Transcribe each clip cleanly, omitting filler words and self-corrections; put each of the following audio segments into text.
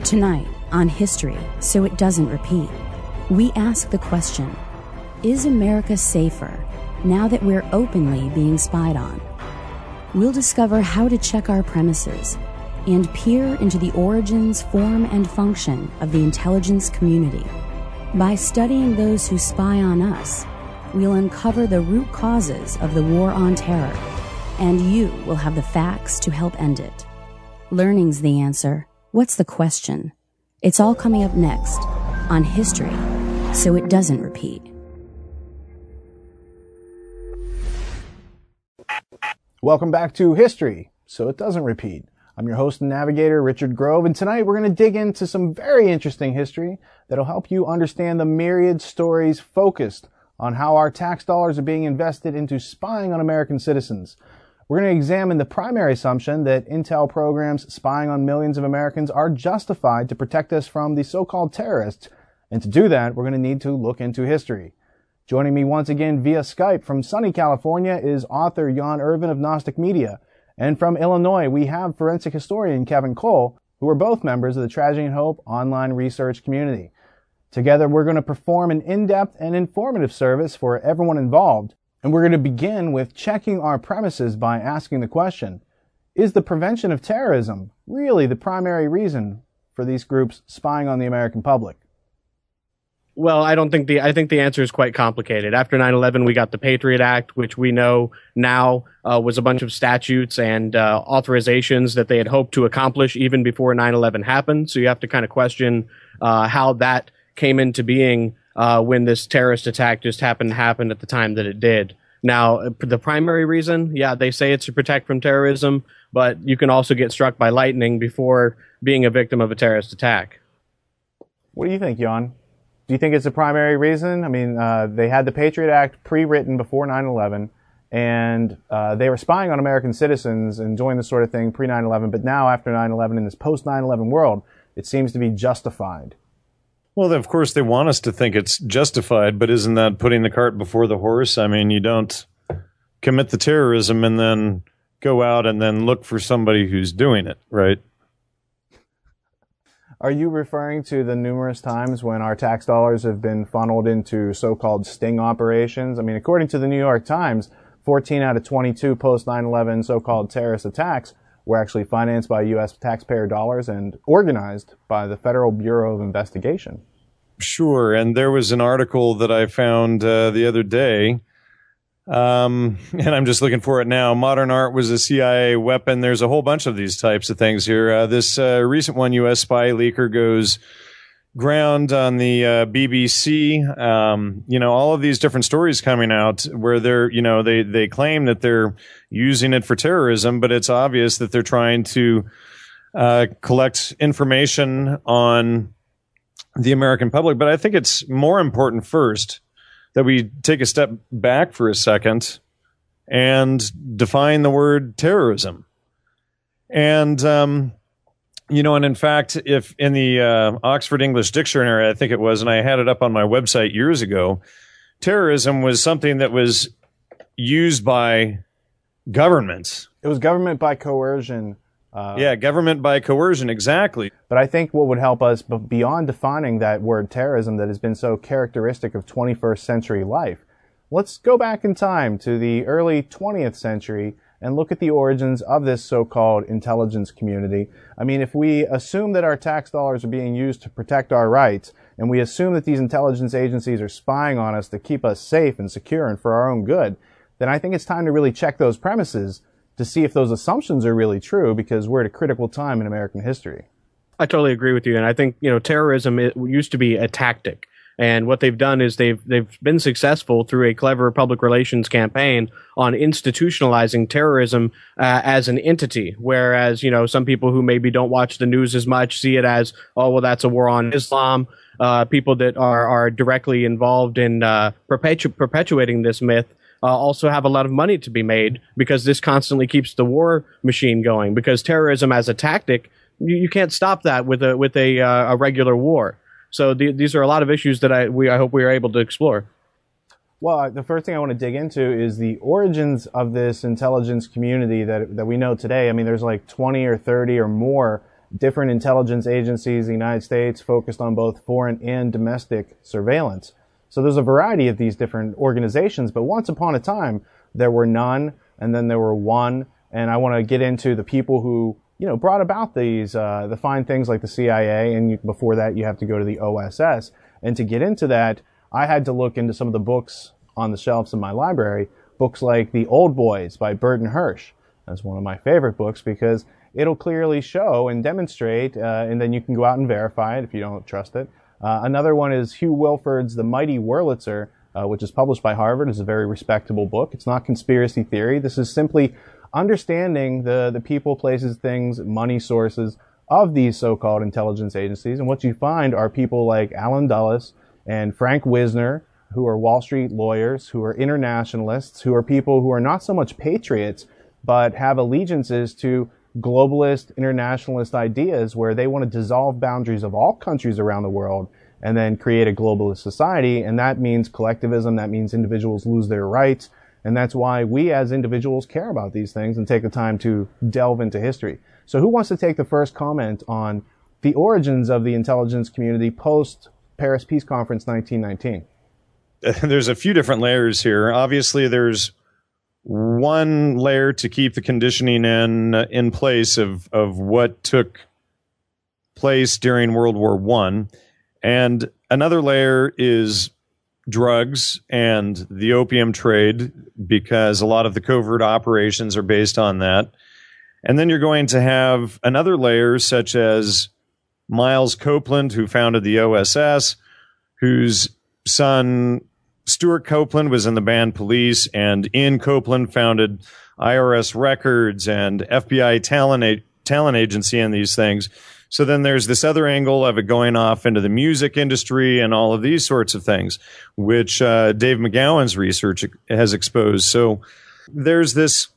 Tonight, on History, So It Doesn't Repeat, we ask the question, is America safer now that we're openly being spied on? We'll discover how to check our premises and peer into the origins, form, and function of the intelligence community. By studying those who spy on us, we'll uncover the root causes of the war on terror, and you will have the facts to help end it. Learning's the answer. What's the question? It's all coming up next on History, So It Doesn't Repeat. Welcome back to History, So It Doesn't Repeat. I'm your host and navigator, Richard Grove, and tonight we're going to dig into some very interesting history that'll help you understand the myriad stories focused on how our tax dollars are being invested into spying on American citizens. We're going to examine the primary assumption that intel programs spying on millions of Americans are justified to protect us from the so-called terrorists, and to do that, we're going to need to look into history. Joining me once again via Skype from sunny California is author Jan Irvin of Gnostic Media. And from Illinois, we have forensic historian Kevin Cole, who are both members of the Tragedy and Hope online research community. Together, we're going to perform an in-depth and informative service for everyone involved. And we're going to begin with checking our premises by asking the question, is the prevention of terrorism really the primary reason for these groups spying on the American public? Well, I think the answer is quite complicated. After 9/11, we got the Patriot Act, which we know now was a bunch of statutes and authorizations that they had hoped to accomplish even before 9/11 happened. So you have to kind of question how that came into being when this terrorist attack just happened at the time that it did. Now, the primary reason, yeah, they say it's to protect from terrorism, but you can also get struck by lightning before being a victim of a terrorist attack. What do you think, Jan? Do you think it's the primary reason? I mean, they had the Patriot Act pre-written before 9/11, and they were spying on American citizens and doing this sort of thing pre-9/11, but now after 9/11, in this post-9/11 world, it seems to be justified. Well, of course, they want us to think it's justified, but isn't that putting the cart before the horse? I mean, you don't commit the terrorism and then go out and then look for somebody who's doing it, right? Are you referring to the numerous times when our tax dollars have been funneled into so-called sting operations? I mean, according to the New York Times, 14 out of 22 post-9/11 so-called terrorist attacks were actually financed by U.S. taxpayer dollars and organized by the Federal Bureau of Investigation. Sure, and there was an article that I found the other day, and I'm just looking for it now. Modern art was a CIA weapon. There's a whole bunch of these types of things here. This recent one, U.S. spy leaker goes ground on the BBC. All of these different stories coming out where they claim that they're using it for terrorism, but it's obvious that they're trying to collect information on the American public. But I think it's more important first that we take a step back for a second and define the word terrorism. And, and in fact, if in the Oxford English Dictionary, I think it was, and I had it up on my website years ago, terrorism was something that was used by governments. It was government by coercion. Government by coercion, exactly. But I think what would help us, beyond defining that word terrorism that has been so characteristic of 21st century life, let's go back in time to the early 20th century and look at the origins of this so-called intelligence community. I mean, if we assume that our tax dollars are being used to protect our rights, and we assume that these intelligence agencies are spying on us to keep us safe and secure and for our own good, then I think it's time to really check those premises to see if those assumptions are really true, because we're at a critical time in American history. I totally agree with you, and I think terrorism used to be a tactic, and what they've done is they've been successful through a clever public relations campaign on institutionalizing terrorism as an entity. Whereas some people who maybe don't watch the news as much see it as, oh well, that's a war on Islam. People that are directly involved in perpetuating this myth also have a lot of money to be made, because this constantly keeps the war machine going. Because terrorism as a tactic, you can't stop that with a regular war. So these are a lot of issues that I hope we are able to explore. Well, the first thing I want to dig into is the origins of this intelligence community that we know today. I mean, there's like 20 or 30 or more different intelligence agencies in the United States focused on both foreign and domestic surveillance. So there's a variety of these different organizations, but once upon a time, there were none, and then there were one, and I want to get into the people who, brought about these, the fine things like the CIA, and before that, you have to go to the OSS. And to get into that, I had to look into some of the books on the shelves in my library, books like The Old Boys by Burton Hirsch. That's one of my favorite books because it'll clearly show and demonstrate, and then you can go out and verify it if you don't trust it. Another one is Hugh Wilford's The Mighty Wurlitzer, which is published by Harvard. It's a very respectable book. It's not conspiracy theory. This is simply understanding the people, places, things, money sources of these so-called intelligence agencies. And what you find are people like Alan Dulles and Frank Wisner, who are Wall Street lawyers, who are internationalists, who are people who are not so much patriots, but have allegiances to globalist, internationalist ideas where they want to dissolve boundaries of all countries around the world and then create a globalist society. And that means collectivism. That means individuals lose their rights. And that's why we as individuals care about these things and take the time to delve into history. So who wants to take the first comment on the origins of the intelligence community post Paris Peace Conference 1919? There's a few different layers here. Obviously, there's one layer to keep the conditioning in place of what took place during World War I. And another layer is drugs and the opium trade, because a lot of the covert operations are based on that. And then you're going to have another layer such as Miles Copeland, who founded the OSS, whose son Stuart Copeland was in the band Police, and Ian Copeland founded IRS Records and FBI talent agency and these things. So then there's this other angle of it going off into the music industry and all of these sorts of things, which Dave McGowan's research has exposed. So there's this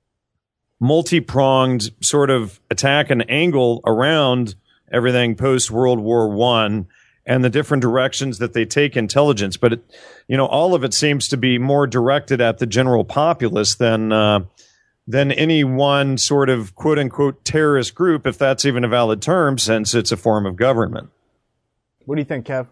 multi-pronged sort of attack and angle around everything post-World War I and the different directions that they take intelligence. But, all of it seems to be more directed at the general populace than any one sort of quote-unquote terrorist group, if that's even a valid term, since it's a form of government. What do you think, Kev?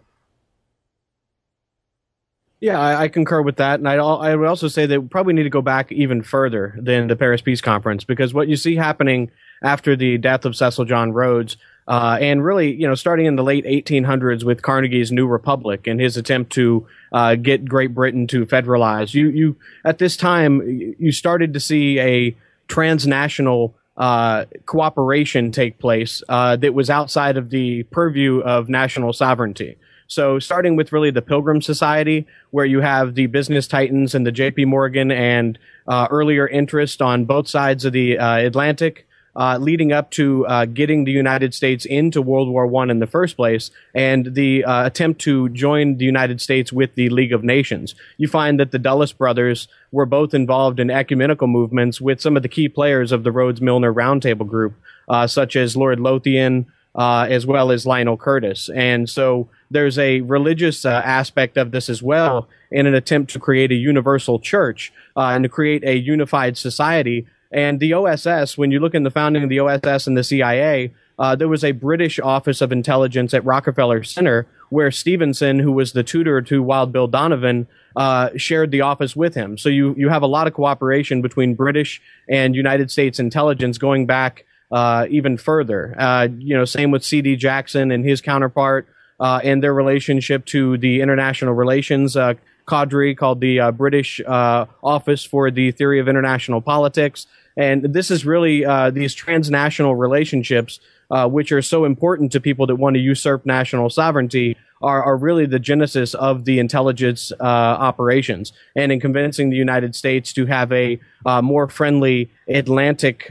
Yeah, I concur with that. And I would also say that we probably need to go back even further than the Paris Peace Conference, because what you see happening after the death of Cecil John Rhodes, and really, starting in the late 1800s with Carnegie's New Republic and his attempt to get Great Britain to federalize, you at this time, you started to see a transnational cooperation take place that was outside of the purview of national sovereignty. So starting with really the Pilgrim Society, where you have the business titans and the J.P. Morgan and earlier interest on both sides of the Atlantic, leading up to getting the United States into World War I in the first place, and the attempt to join the United States with the League of Nations. You find that the Dulles brothers were both involved in ecumenical movements with some of the key players of the Rhodes-Milner Roundtable Group, such as Lord Lothian, as well as Lionel Curtis. And so there's a religious aspect of this as well, in an attempt to create a universal church and to create a unified society. And the OSS, when you look in the founding of the OSS and the CIA, there was a British Office of Intelligence at Rockefeller Center where Stevenson, who was the tutor to Wild Bill Donovan, shared the office with him. So you have a lot of cooperation between British and United States intelligence going back even further. Same with C.D. Jackson and his counterpart and their relationship to the international relations cadre called the British Office for the Theory of International Politics. And this is really these transnational relationships, which are so important to people that want to usurp national sovereignty, are really the genesis of the intelligence operations, and in convincing the United States to have a more friendly Atlantic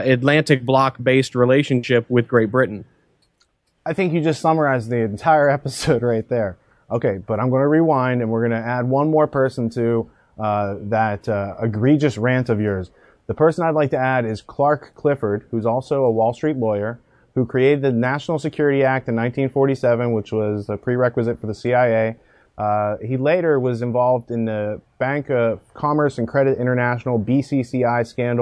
bloc-based relationship with Great Britain. I think you just summarized the entire episode right there. Okay, but I'm going to rewind, and we're going to add one more person to that egregious rant of yours. The person I'd like to add is Clark Clifford, who's also a Wall Street lawyer, who created the National Security Act in 1947, which was a prerequisite for the CIA. He later was involved in the Bank of Commerce and Credit International, BCCI scandal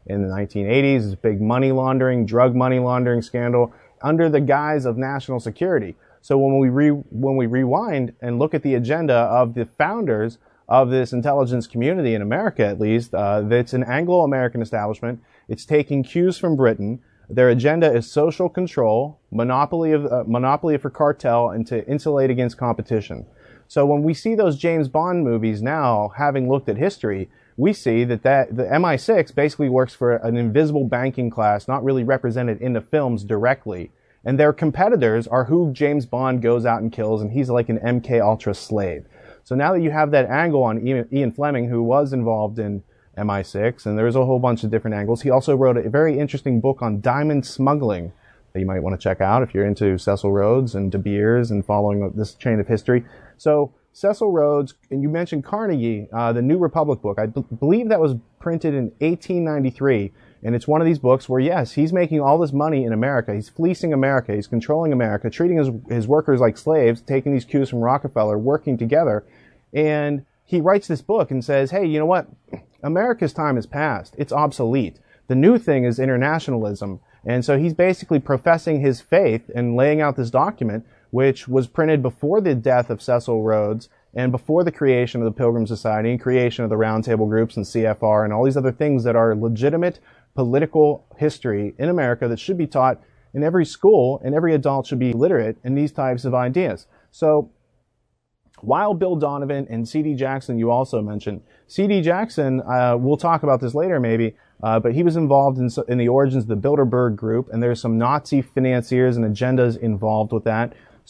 in the 1980s, this big money laundering, drug money laundering scandal under the guise of national security. So when we rewind and look at the agenda of the founders of this intelligence community in America, at least, it's an Anglo-American establishment. It's taking cues from Britain. Their agenda is social control, monopoly for cartel, and to insulate against competition. So when we see those James Bond movies now, having looked at history, we see that the MI6 basically works for an invisible banking class, not really represented in the films directly. And their competitors are who James Bond goes out and kills, and he's like an MK Ultra slave. So now that you have that angle on Ian Fleming, who was involved in MI6, and there's a whole bunch of different angles. He also wrote a very interesting book on diamond smuggling that you might want to check out if you're into Cecil Rhodes and De Beers and following this chain of history. So Cecil Rhodes, and you mentioned Carnegie, the New Republic book. I believe that was printed in 1893. And it's one of these books where, yes, he's making all this money in America. He's fleecing America. He's controlling America, treating his workers like slaves, taking these cues from Rockefeller, working together. And he writes this book and says, hey, you know what? America's time is past. It's obsolete. The new thing is internationalism. And so he's basically professing his faith and laying out this document, which was printed before the death of Cecil Rhodes and before the creation of the Pilgrim Society and creation of the Roundtable groups and CFR and all these other things that are legitimate political history in America that should be taught in every school, and every adult should be literate in these types of ideas. So while Bill Donovan and C.D. Jackson, you also mentioned, C.D. Jackson, we'll talk about this later maybe, but he was involved in the origins of the Bilderberg Group, and there's some Nazi financiers and agendas involved with that.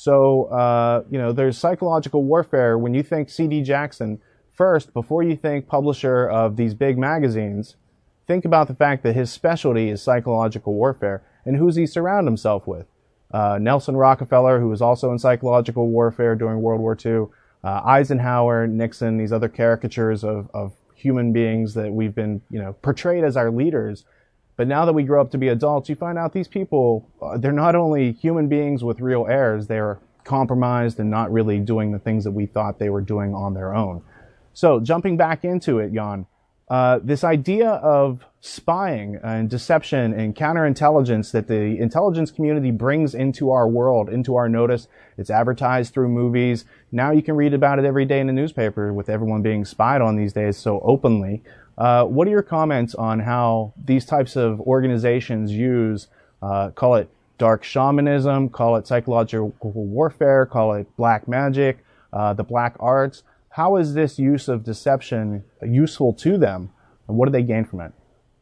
So, there's psychological warfare. When you think C.D. Jackson, first, before you think publisher of these big magazines, think about the fact that his specialty is psychological warfare. And who's he surround himself with? Nelson Rockefeller, who was also in psychological warfare during World War II, Eisenhower, Nixon, these other caricatures of human beings that we've been, portrayed as our leaders. But now that we grow up to be adults, you find out these people, they're not only human beings with real errors, they're compromised and not really doing the things that we thought they were doing on their own. So jumping back into it, Jan, this idea of spying and deception and counterintelligence that the intelligence community brings into our world, into our notice, it's advertised through movies. Now you can read about it every day in the newspaper with everyone being spied on these days so openly. What are your comments on how these types of organizations use, call it dark shamanism, call it psychological warfare, call it black magic, the black arts? How is this use of deception useful to them, and what do they gain from it?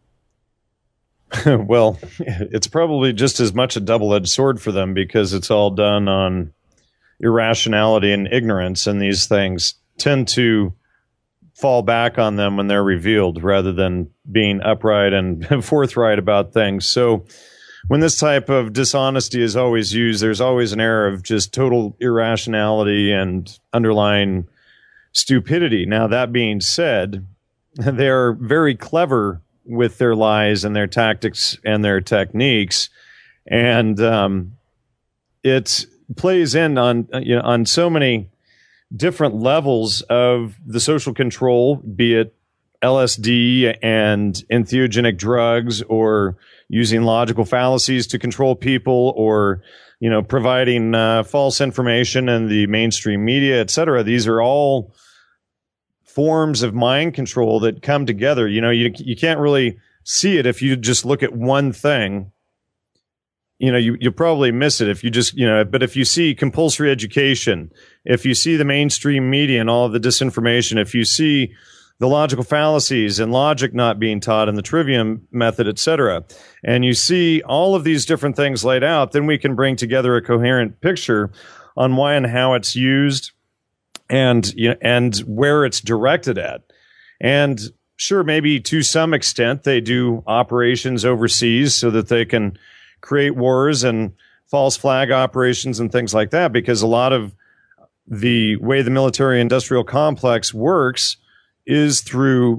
Well, it's probably just as much a double-edged sword for them because it's all done on irrationality and ignorance, and these things tend to fall back on them when they're revealed rather than being upright and forthright about things. So when this type of dishonesty is always used, there's always an air of just total irrationality and underlying stupidity. Now, that being said, they're very clever with their lies and their tactics and their techniques, and it plays in on so many different levels of the social control, be it LSD and entheogenic drugs, or using logical fallacies to control people, or providing false information in the mainstream media, etc. These are all forms of mind control that come together. You can't really see it if you just look at one thing. You'll probably miss it if you just, but if you see compulsory education, if you see the mainstream media and all of the disinformation, if you see the logical fallacies and logic not being taught in the trivium method, etc., and you see all of these different things laid out, then we can bring together a coherent picture on why and how it's used, and where it's directed at. And sure, maybe to some extent they do operations overseas so that they can create wars and false flag operations and things like that, because a lot of the way the military industrial complex works is through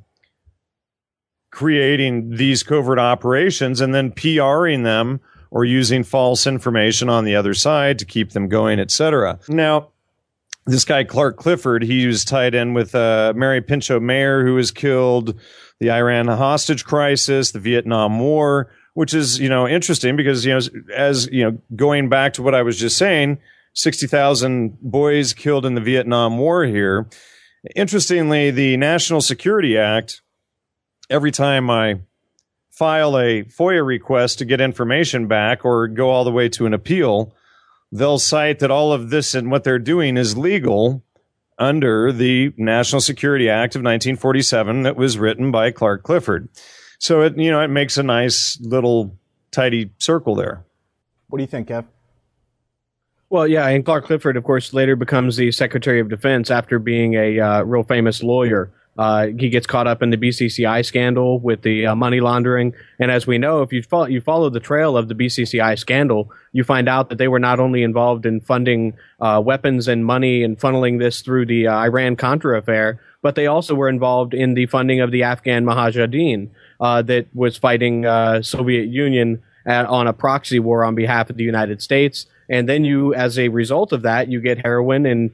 creating these covert operations and then PRing them or using false information on the other side to keep them going, etc. Now, this guy, Clark Clifford, he was tied in with Mary Pinchot Mayer, who was killed, the Iran hostage crisis, the Vietnam War, which is, interesting because, as, going back to what I was just saying, 60,000 boys killed in the Vietnam War here. Interestingly, the National Security Act, every time I file a FOIA request to get information back or go all the way to an appeal, they'll cite that all of this and what they're doing is legal under the National Security Act of 1947 that was written by Clark Clifford. So it makes a nice little tidy circle there. What do you think, Kev? Well, yeah, and Clark Clifford, of course, later becomes the Secretary of Defense after being a real famous lawyer. He gets caught up in the BCCI scandal with the money laundering. And as we know, if you follow the trail of the BCCI scandal, you find out that they were not only involved in funding weapons and money and funneling this through the Iran-Contra affair, but they also were involved in the funding of the Afghan Mujahideen that was fighting Soviet Union on a proxy war on behalf of the United States. And then you, as a result of that, you get heroin and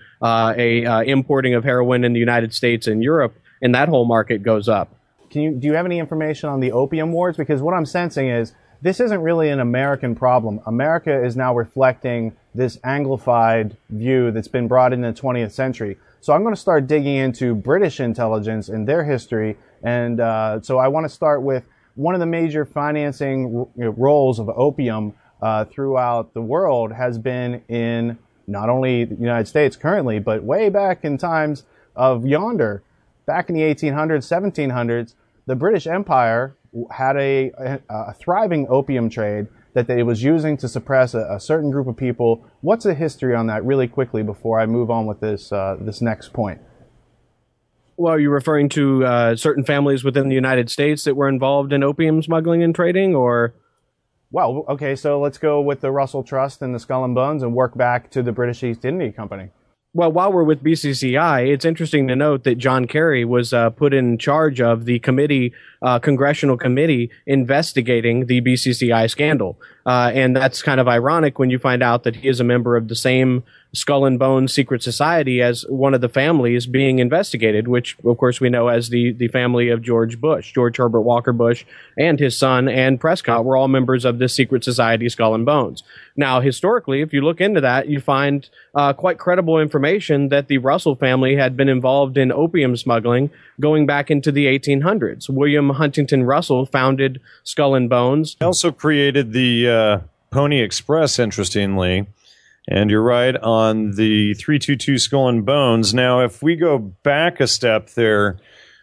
importing of heroin in the United States and Europe, and that whole market goes up. Do you have any information on the opium wars? Because what I'm sensing is this isn't really an American problem. America is now reflecting this Anglified view that's been brought in the 20th century. So I'm going to start digging into British intelligence and their history. And so I want to start with one of the major financing roles of opium throughout the world has been in not only the United States currently, but way back in times of yonder. Back in the 1800s, 1700s, the British Empire had a thriving opium trade that it was using to suppress a certain group of people. What's the history on that really quickly before I move on with this next point? Well, are you referring to certain families within the United States that were involved in opium smuggling and trading, or? Well, okay, so let's go with the Russell Trust and the Skull and Bones and work back to the British East India Company. Well, while we're with BCCI, it's interesting to note that John Kerry was put in charge of the congressional committee investigating the BCCI scandal. And that's kind of ironic when you find out that he is a member of the same Skull and Bones secret society as one of the families being investigated, which, of course, we know as the family of George Bush. George Herbert Walker Bush and his son Ann Prescott were all members of this secret society, Skull and Bones. Now, historically, if you look into that, you find quite credible information that the Russell family had been involved in opium smuggling going back into the 1800s. William Huntington Russell founded Skull and Bones. He also created the Pony Express, interestingly. And you're right on the 322 Skull and Bones. Now, if we go back a step there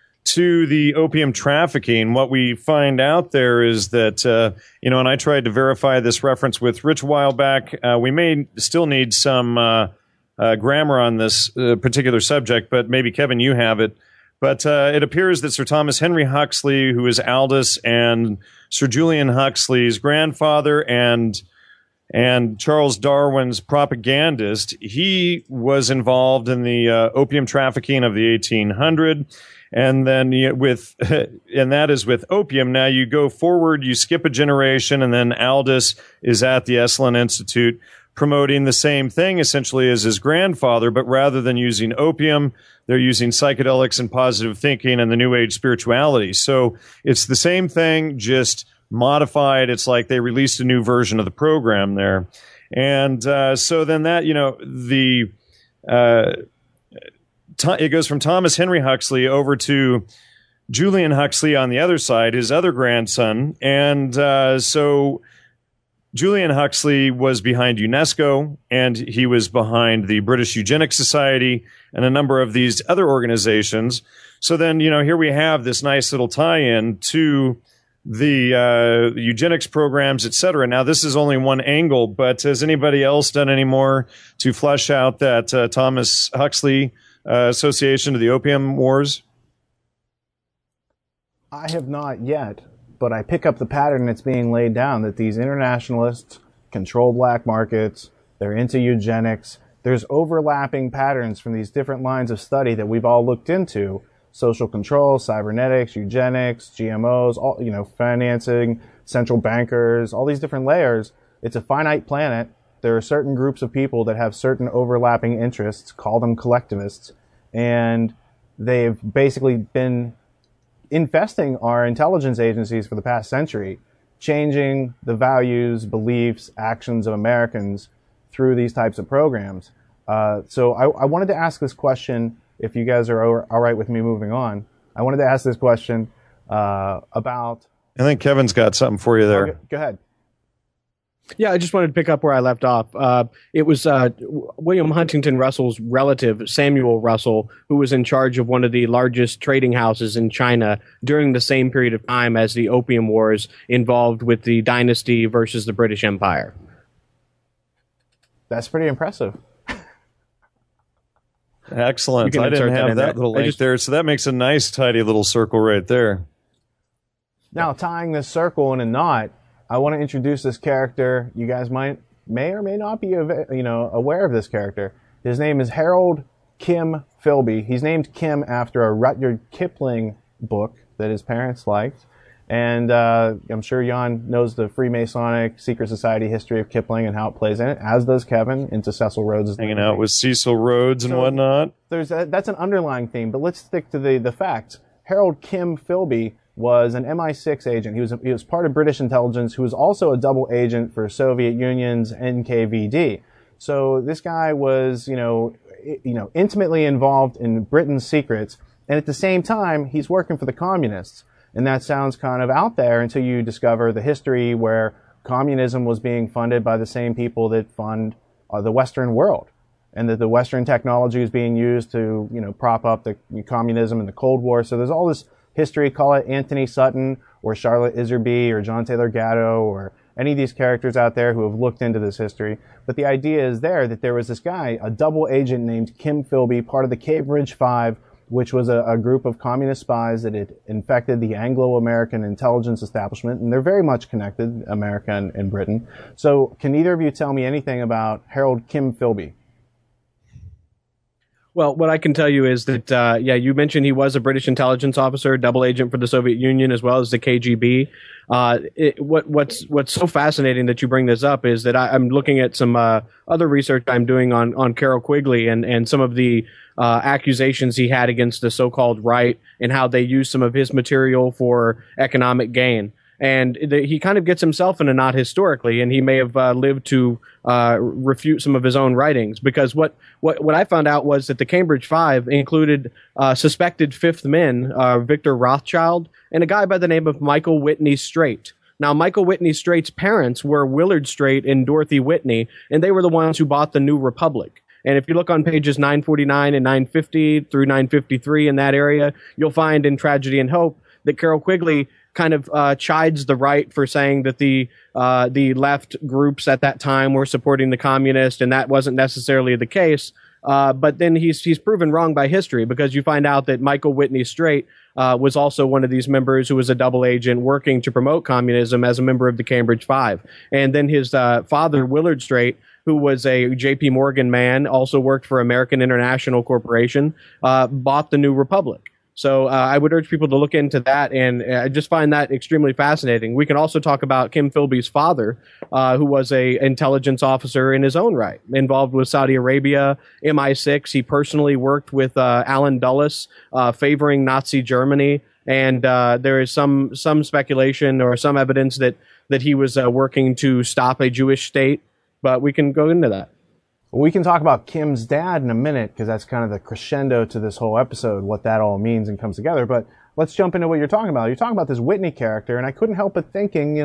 to the opium trafficking, what we find out there is that, and I tried to verify this reference with Rich a while back. We may still need some grammar on this particular subject, but maybe, Kevin, you have it. But it appears that Sir Thomas Henry Huxley, who is Aldous and Sir Julian Huxley's grandfather and Charles Darwin's propagandist, he was involved in the opium trafficking of the 1800s. And then and that is with opium. Now you go forward, you skip a generation, and then Aldous is at the Esalen Institute promoting the same thing essentially as his grandfather, but rather than using opium, they're using psychedelics and positive thinking and the New Age spirituality. So it's the same thing, just modified. It's like they released a new version of the program there. And so then that, it goes from Thomas Henry Huxley over to Julian Huxley on the other side, his other grandson. And so Julian Huxley was behind UNESCO, and he was behind the British Eugenics Society and a number of these other organizations. So then, here we have this nice little tie-in to the eugenics programs, et cetera. Now, this is only one angle, but has anybody else done any more to flesh out that Thomas Huxley association to the opium wars? I have not yet, but I pick up the pattern that's being laid down, that these internationalists control black markets, they're into eugenics. There's overlapping patterns from these different lines of study that we've all looked into: social control, cybernetics, eugenics, GMOs, all, financing, central bankers, all these different layers. It's a finite planet. There are certain groups of people that have certain overlapping interests, call them collectivists, and they've basically been infesting our intelligence agencies for the past century, changing the values, beliefs, actions of Americans through these types of programs. So I wanted to ask this question, if you guys are all right with me moving on. I wanted to ask this question about... I think Kevin's got something for you there. Okay, go ahead. Yeah, I just wanted to pick up where I left off. It was William Huntington Russell's relative, Samuel Russell, who was in charge of one of the largest trading houses in China during the same period of time as the Opium Wars involved with the dynasty versus the British Empire. That's pretty impressive. Excellent. I didn't have that little link there, so that makes a nice, tidy little circle right there. Now, tying this circle in a knot, I want to introduce this character. You guys may or may not be aware of this character. His name is Harold Kim Philby. He's named Kim after a Rudyard Kipling book that his parents liked. And I'm sure Jan knows the Freemasonic secret society history of Kipling and how it plays in it, as does Kevin, into Cecil Rhodes. Hanging out with Cecil Rhodes and whatnot. That's an underlying theme, but let's stick to the facts. Harold Kim Philby was an MI6 agent. He was part of British intelligence, who was also a double agent for Soviet Union's NKVD. So this guy was, intimately involved in Britain's secrets, and at the same time, he's working for the communists. And that sounds kind of out there until you discover the history where communism was being funded by the same people that fund the Western world, and that the Western technology is being used to, prop up the communism in the Cold War. So there's all this history. Call it Anthony Sutton or Charlotte Iserby or John Taylor Gatto or any of these characters out there who have looked into this history. But the idea is that there was this guy, a double agent named Kim Philby, part of the Cambridge Five, which was a group of communist spies that had infected the Anglo-American intelligence establishment, and they're very much connected, America and Britain. So can either of you tell me anything about Harold Kim Philby? Well, what I can tell you is that, you mentioned he was a British intelligence officer, double agent for the Soviet Union as well as the KGB. What's so fascinating that you bring this up is that I'm looking at some other research I'm doing on Carroll Quigley and some of the accusations he had against the so-called right and how they used some of his material for economic gain. And he kind of gets himself in a knot historically, and he may have lived to refute some of his own writings. Because what I found out was that the Cambridge Five included suspected fifth men, Victor Rothschild, and a guy by the name of Michael Whitney Straight. Now, Michael Whitney Straight's parents were Willard Straight and Dorothy Whitney, and they were the ones who bought the New Republic. And if you look on pages 949 and 950 through 953 in that area, you'll find in Tragedy and Hope that Carroll Quigley kind of chides the right for saying that the left groups at that time were supporting the communists, and that wasn't necessarily the case. But then he's proven wrong by history, because you find out that Michael Whitney Straight was also one of these members who was a double agent working to promote communism as a member of the Cambridge Five. And then his father, Willard Straight, who was a J.P. Morgan man, also worked for American International Corporation, bought the New Republic. So I would urge people to look into that, and I just find that extremely fascinating. We can also talk about Kim Philby's father, who was a intelligence officer in his own right, involved with Saudi Arabia, MI6. He personally worked with Allen Dulles, favoring Nazi Germany, and there is some speculation or some evidence that he was working to stop a Jewish state, but we can go into that. We can talk about Kim's dad in a minute, because that's kind of the crescendo to this whole episode, what that all means and comes together. But let's jump into what you're talking about. You're talking about this Whitney character, and I couldn't help but thinking,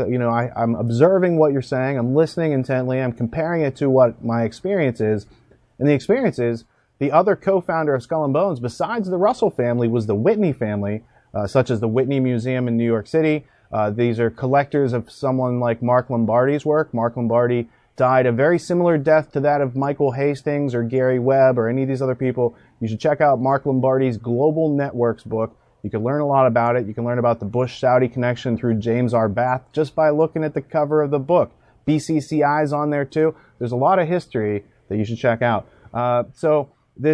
I'm observing what you're saying, I'm listening intently, I'm comparing it to what my experience is. And the experience is, the other co-founder of Skull and Bones, besides the Russell family, was the Whitney family, such as the Whitney Museum in New York City. These are collectors of someone like Mark Lombardi's work. Mark Lombardi died a very similar death to that of Michael Hastings or Gary Webb or any of these other people. You should check out Mark Lombardi's Global Networks book. You can learn a lot about it. You can learn about the Bush-Saudi connection through James R. Bath just by looking at the cover of the book. BCCI's on there too. There's a lot of history that you should check out. So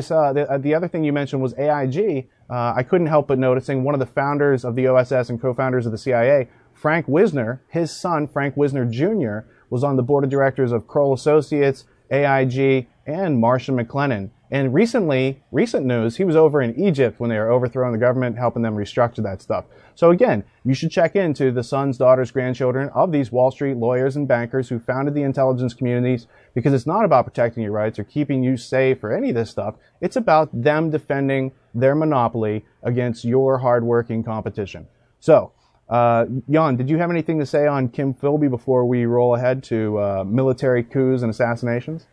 the other thing you mentioned was AIG. I couldn't help but noticing one of the founders of the OSS and co-founders of the CIA, Frank Wisner, his son, Frank Wisner Jr., was on the board of directors of Kroll Associates, AIG, and Marsh & McLennan. And recent news, he was over in Egypt when they were overthrowing the government, helping them restructure that stuff. So again, you should check into the sons, daughters, grandchildren of these Wall Street lawyers and bankers who founded the intelligence communities, because it's not about protecting your rights or keeping you safe or any of this stuff. It's about them defending their monopoly against your hardworking competition. So, Jan, did you have anything to say on Kim Philby before we roll ahead to military coups and assassinations?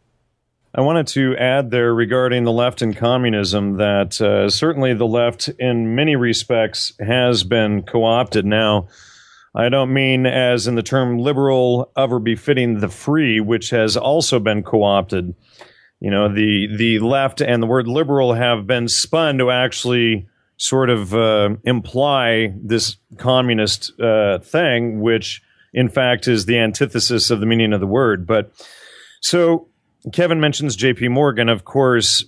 I wanted to add there regarding the left and communism that certainly the left in many respects has been co-opted. Now, I don't mean as in the term liberal of or befitting the free, which has also been co-opted. You know, the left and the word liberal have been spun to actually sort of imply this communist thing, which in fact is the antithesis of the meaning of the word. But so Kevin mentions J.P. Morgan. Of course,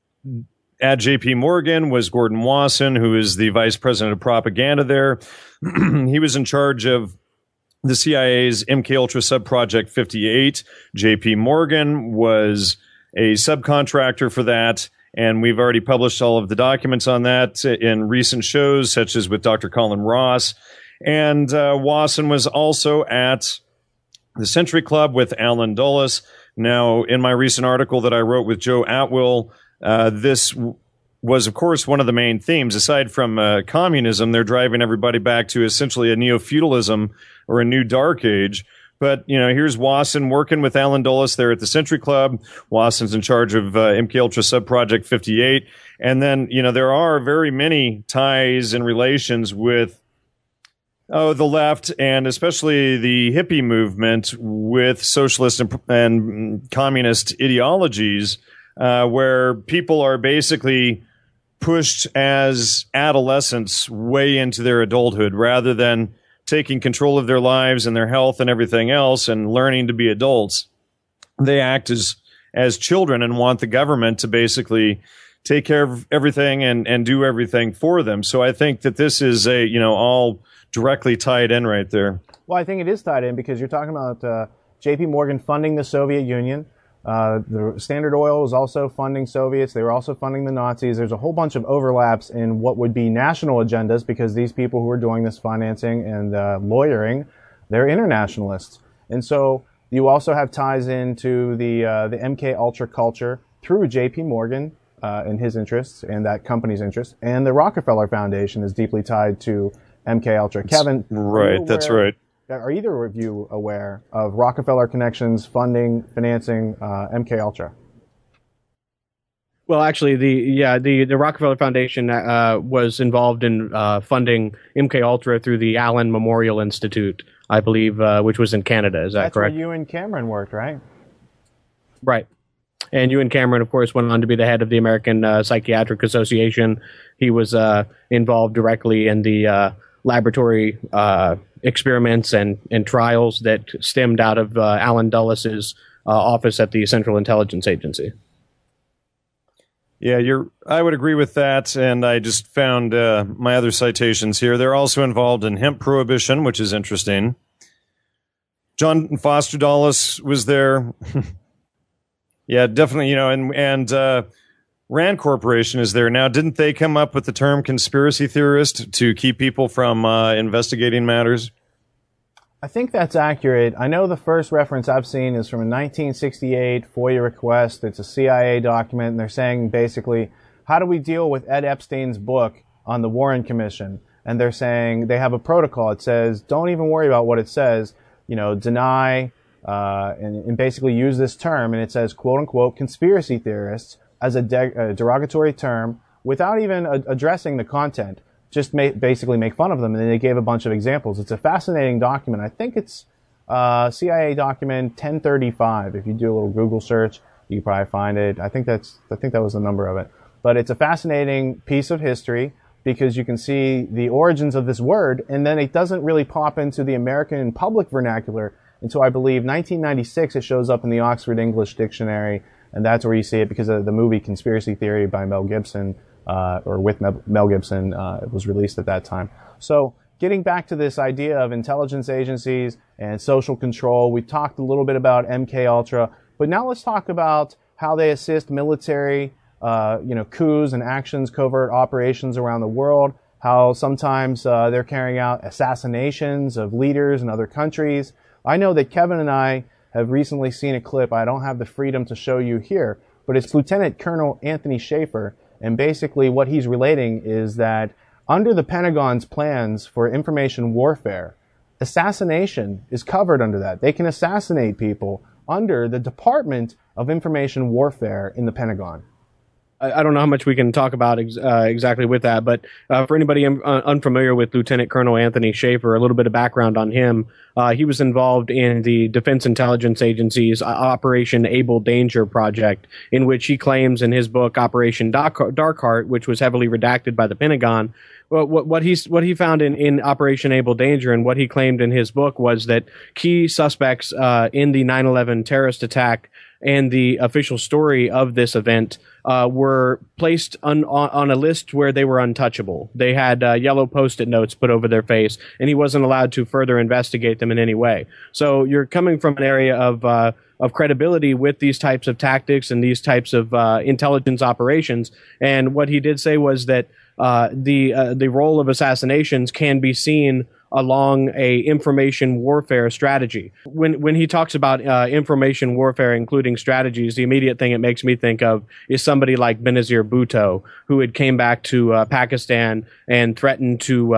at J.P. Morgan was Gordon Wasson, who is the vice president of propaganda there. He was in charge of the CIA's MKUltra subproject 58. J.P. Morgan was a subcontractor for that, and we've already published all of the documents on that in recent shows, such as with Dr. Colin Ross. And Wasson was also at the Century Club with Alan Dulles. Now, in my recent article that I wrote with Joe Atwill, this was, of course, one of the main themes. Aside from communism, they're driving everybody back to essentially a neo-feudalism or a new dark age. But, you know, here's Wasson working with Alan Dulles there at the Century Club. Wasson's in charge of MKUltra Subproject 58. And then, you know, there are very many ties and relations with the left, and especially the hippie movement with socialist and communist ideologies, where people are basically pushed as adolescents way into their adulthood rather than taking control of their lives and their health and everything else and learning to be adults. They act as children and want the government to basically take care of everything and do everything for them. So I think that this is all directly tied in right there. Well, I think it is tied in because you're talking about J.P. Morgan funding the Soviet Union. The Standard Oil was also funding Soviets. They were also funding the Nazis. There's a whole bunch of overlaps in what would be national agendas because these people who are doing this financing and lawyering, they're internationalists. And so you also have ties into the MK Ultra culture through J.P. Morgan and his interests and that company's interests. And the Rockefeller Foundation is deeply tied to MK Ultra. Kevin, right, that's right. Are either of you aware of Rockefeller connections, funding, financing MK Ultra? Well, actually, the Rockefeller Foundation was involved in funding MK Ultra through the Allen Memorial Institute, I believe, which was in Canada. Is that correct? That's where Ewan Cameron worked, right? Right. And Ewan Cameron, of course, went on to be the head of the American Psychiatric Association. He was involved directly in the laboratory experiments and trials that stemmed out of Alan Dulles' office at the Central Intelligence Agency. Yeah, I would agree with that, and I just found my other citations here. They're also involved in hemp prohibition, which is interesting. John Foster Dulles was there. Yeah, definitely, and Rand Corporation is there now. Didn't they come up with the term conspiracy theorist to keep people from investigating matters? I think that's accurate. I know the first reference I've seen is from a 1968 FOIA request. It's a CIA document, and they're saying basically, how do we deal with Ed Epstein's book on the Warren Commission? And they're saying they have a protocol. It says, don't even worry about what it says, deny and basically use this term. And it says, quote unquote, conspiracy theorists as a derogatory term without even addressing the content. Just basically make fun of them, and then they gave a bunch of examples. It's a fascinating document. I think it's CIA document 1035. If you do a little Google search, you can probably find it. I think that was the number of it. But it's a fascinating piece of history because you can see the origins of this word, and then it doesn't really pop into the American public vernacular until I believe 1996. It shows up in the Oxford English Dictionary, and that's where you see it because of the movie Conspiracy Theory by Mel Gibson. Or with Mel Gibson, it was released at that time. So getting back to this idea of intelligence agencies and social control, we talked a little bit about MK Ultra, but now let's talk about how they assist military, coups and actions, covert operations around the world, how sometimes they're carrying out assassinations of leaders in other countries. I know that Kevin and I have recently seen a clip I don't have the freedom to show you here, but it's Lieutenant Colonel Anthony Schaefer, and basically what he's relating is that under the Pentagon's plans for information warfare, assassination is covered under that. They can assassinate people under the Department of Information Warfare in the Pentagon. I don't know how much we can talk about exactly with that, but for anybody unfamiliar with Lieutenant Colonel Anthony Schaefer, a little bit of background on him. He was involved in the Defense Intelligence Agency's Operation Able Danger project, in which he claims in his book Operation Darkheart, which was heavily redacted by the Pentagon. Well, what he found in Operation Able Danger and what he claimed in his book was that key suspects in the 9/11 terrorist attack and the official story of this event were placed on a list where they were untouchable. They had yellow Post-it notes put over their face, and he wasn't allowed to further investigate them in any way. So you're coming from an area of credibility with these types of tactics and these types of intelligence operations. And what he did say was that the role of assassinations can be seen along a information warfare strategy. When he talks about information warfare, including strategies, the immediate thing it makes me think of is somebody like Benazir Bhutto, who had came back to Pakistan and threatened to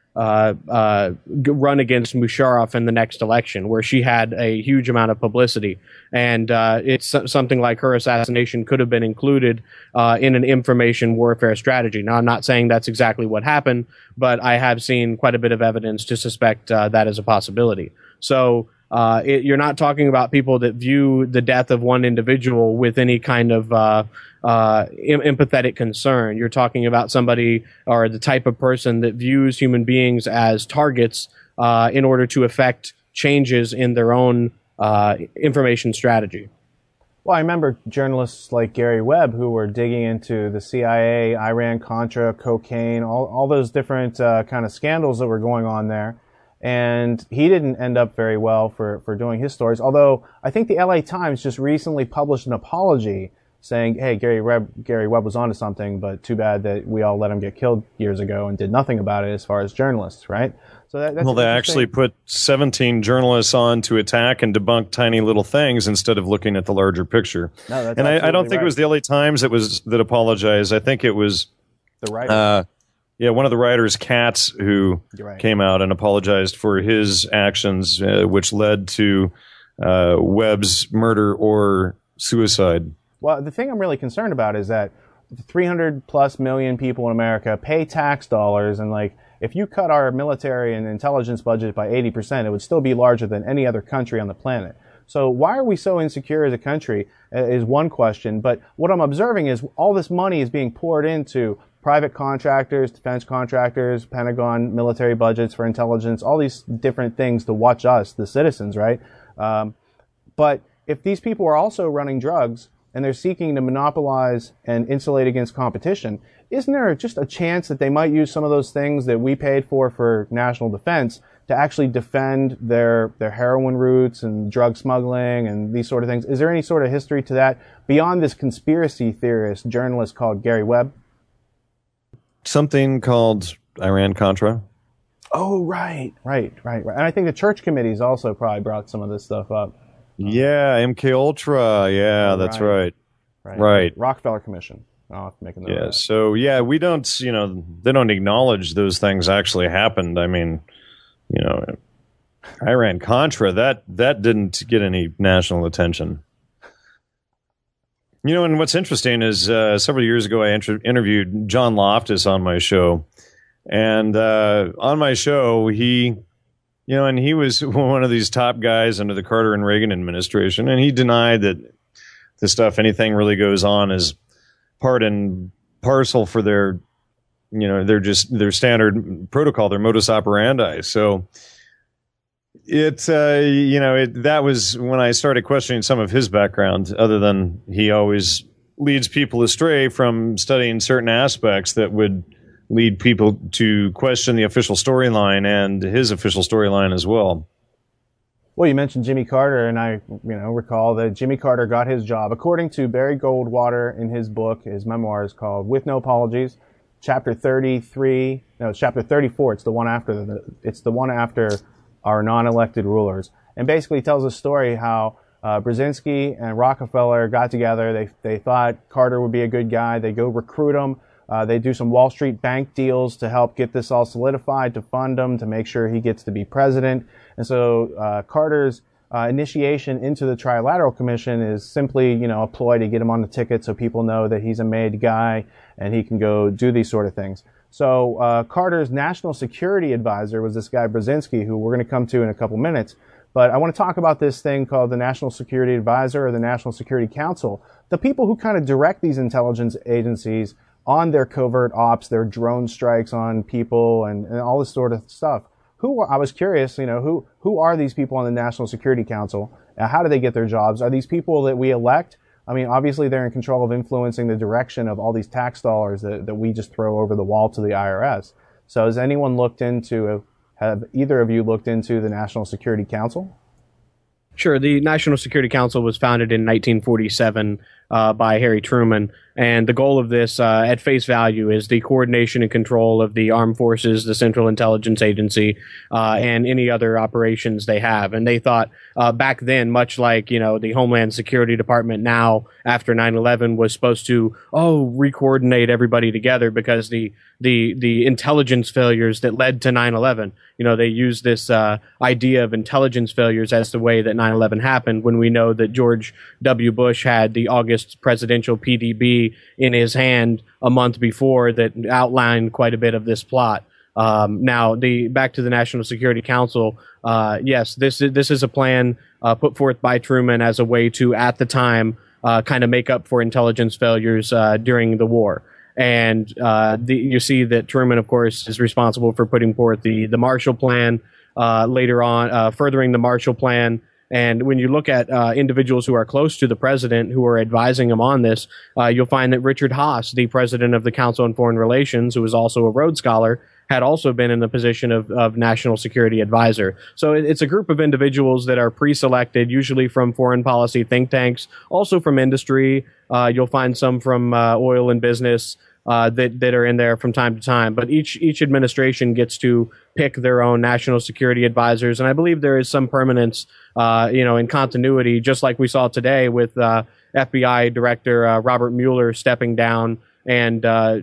run against Musharraf in the next election, where she had a huge amount of publicity. And it's something like her assassination could have been included in an information warfare strategy. Now, I'm not saying that's exactly what happened, but I have seen quite a bit of evidence to suspect that as a possibility. So you're not talking about people that view the death of one individual with any kind of empathetic concern. You're talking about somebody or the type of person that views human beings as targets in order to effect changes in their own information strategy. Well, I remember journalists like Gary Webb who were digging into the CIA, Iran-Contra, cocaine, all those different kind of scandals that were going on there. And he didn't end up very well for doing his stories. Although I think the LA Times just recently published an apology saying, hey, Gary Webb was onto something, but too bad that we all let him get killed years ago and did nothing about it as far as journalists, right? So that's well, they actually put 17 journalists on to attack and debunk tiny little things instead of looking at the larger picture. No, that's and I don't think it was the LA Times that apologized. I think it was the writer. One of the writers, Katz, who came out and apologized for his actions, which led to Webb's murder or suicide. Well, the thing I'm really concerned about is that 300 plus million people in America pay tax dollars, and if you cut our military and intelligence budget by 80%, it would still be larger than any other country on the planet. So why are we so insecure as a country is one question. But what I'm observing is all this money is being poured into private contractors, defense contractors, Pentagon, military budgets for intelligence, all these different things to watch us, the citizens, right? But if these people are also running drugs and they're seeking to monopolize and insulate against competition, isn't there just a chance that they might use some of those things that we paid for national defense to actually defend their heroin routes and drug smuggling and these sort of things? Is there any sort of history to that beyond this conspiracy theorist journalist called Gary Webb? Something called Iran-Contra. Oh, right. And I think the church committees also probably brought some of this stuff up. Yeah, MK-Ultra. Yeah, that's right. Rockefeller Commission. I'll have to make a note of that. So, we don't, they don't acknowledge those things actually happened. I mean, Iran-Contra, that didn't get any national attention. And what's interesting is several years ago I interviewed John Loftus on my show. And on my show, he was one of these top guys under the Carter and Reagan administration. And he denied that the stuff, anything really goes on, is part and parcel for their standard protocol, their modus operandi. So that was when I started questioning some of his background, other than he always leads people astray from studying certain aspects that would lead people to question the official storyline and his official storyline as well. Well, you mentioned Jimmy Carter, and I, recall that Jimmy Carter got his job, according to Barry Goldwater in his book, his memoirs called With No Apologies, chapter 33. No, it's chapter 34. It's the one after our non-elected rulers, and basically tells a story how Brzezinski and Rockefeller got together. They thought Carter would be a good guy. They go recruit him. They do some Wall Street bank deals to help get this all solidified, to fund him, to make sure he gets to be president. And so Carter's initiation into the Trilateral Commission is simply, a ploy to get him on the ticket so people know that he's a made guy and he can go do these sort of things. So Carter's national security advisor was this guy Brzezinski, who we're going to come to in a couple minutes. But I want to talk about this thing called the National Security Advisor or the National Security Council, the people who kind of direct these intelligence agencies on their covert ops, their drone strikes on people and all this sort of stuff. I was curious, who are these people on the National Security Council? How do they get their jobs? Are these people that we elect? I mean, obviously they're in control of influencing the direction of all these tax dollars that we just throw over the wall to the IRS. So have either of you looked into the National Security Council? Sure. The National Security Council was founded in 1947 by Harry Truman. And the goal of this, at face value, is the coordination and control of the armed forces, the Central Intelligence Agency, and any other operations they have. And they thought back then, much like, the Homeland Security Department now after 9/11 was supposed to, re-coordinate everybody together because the intelligence failures that led to 9/11, they use this idea of intelligence failures as the way that 9/11 happened, when we know that George W. Bush had the August presidential PDB in his hand a month before that outlined quite a bit of this plot. Now, back to the National Security Council. Yes, this is a plan put forth by Truman as a way to, at the time, kind of make up for intelligence failures during the war. And you see that Truman, of course, is responsible for putting forth the Marshall Plan, later on furthering the Marshall Plan. And when you look at individuals who are close to the president who are advising him on this, you'll find that Richard Haas, the president of the Council on Foreign Relations, who is also a Rhodes Scholar, had also been in the position of National Security Advisor. So it's a group of individuals that are pre-selected, usually from foreign policy think tanks, also from industry. You'll find some from oil and business that are in there from time to time. But each administration gets to pick their own national security advisors, and I believe there is some permanence, in continuity, just like we saw today with FBI Director Robert Mueller stepping down and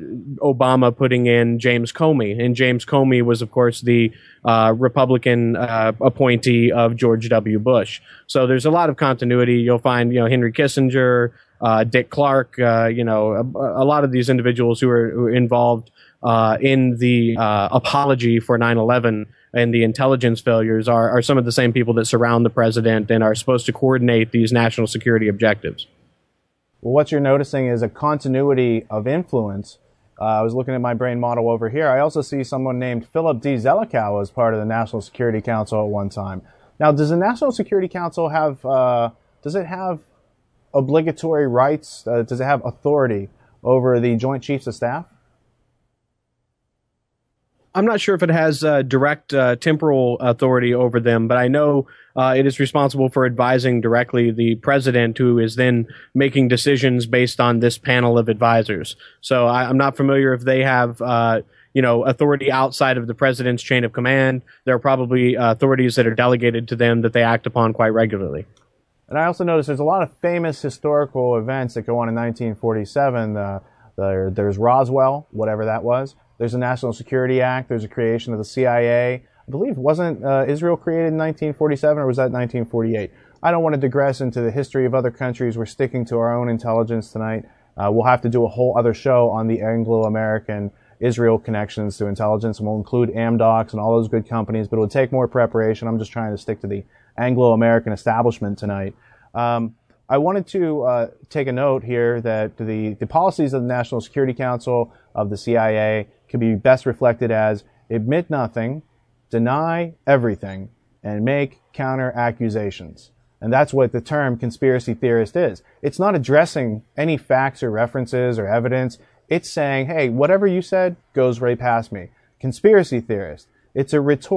Obama putting in James Comey. And James Comey was, of course, the Republican appointee of George W. Bush. So there's a lot of continuity. You'll find, Henry Kissinger, Dick Clark, a lot of these individuals who are involved in the apology for 9/11 and the intelligence failures are some of the same people that surround the president and are supposed to coordinate these national security objectives. Well, what you're noticing is a continuity of influence. I was looking at my brain model over here. I also see someone named Philip D. Zelikow as part of the National Security Council at one time. Now, does the National Security Council have, does it have obligatory rights? Does it have authority over the Joint Chiefs of Staff? I'm not sure if it has direct temporal authority over them, but I know it is responsible for advising directly the president, who is then making decisions based on this panel of advisors. So I'm not familiar if they have, authority outside of the president's chain of command. There are probably authorities that are delegated to them that they act upon quite regularly. And I also noticed there's a lot of famous historical events that go on in 1947. There's Roswell, whatever that was. There's the National Security Act. There's a creation of the CIA. I believe, wasn't Israel created in 1947, or was that 1948? I don't want to digress into the history of other countries. We're sticking to our own intelligence tonight. We'll have to do a whole other show on the Anglo-American Israel connections to intelligence, and we'll include Amdocs and all those good companies, but it will take more preparation. I'm just trying to stick to the Anglo-American establishment tonight. I wanted to take a note here that the policies of the National Security Council, of the CIA, can be best reflected as admit nothing, deny everything, and make counter accusations. And that's what the term conspiracy theorist is. It's not addressing any facts or references or evidence. It's saying, hey, whatever you said goes right past me. Conspiracy theorist. It's a retort.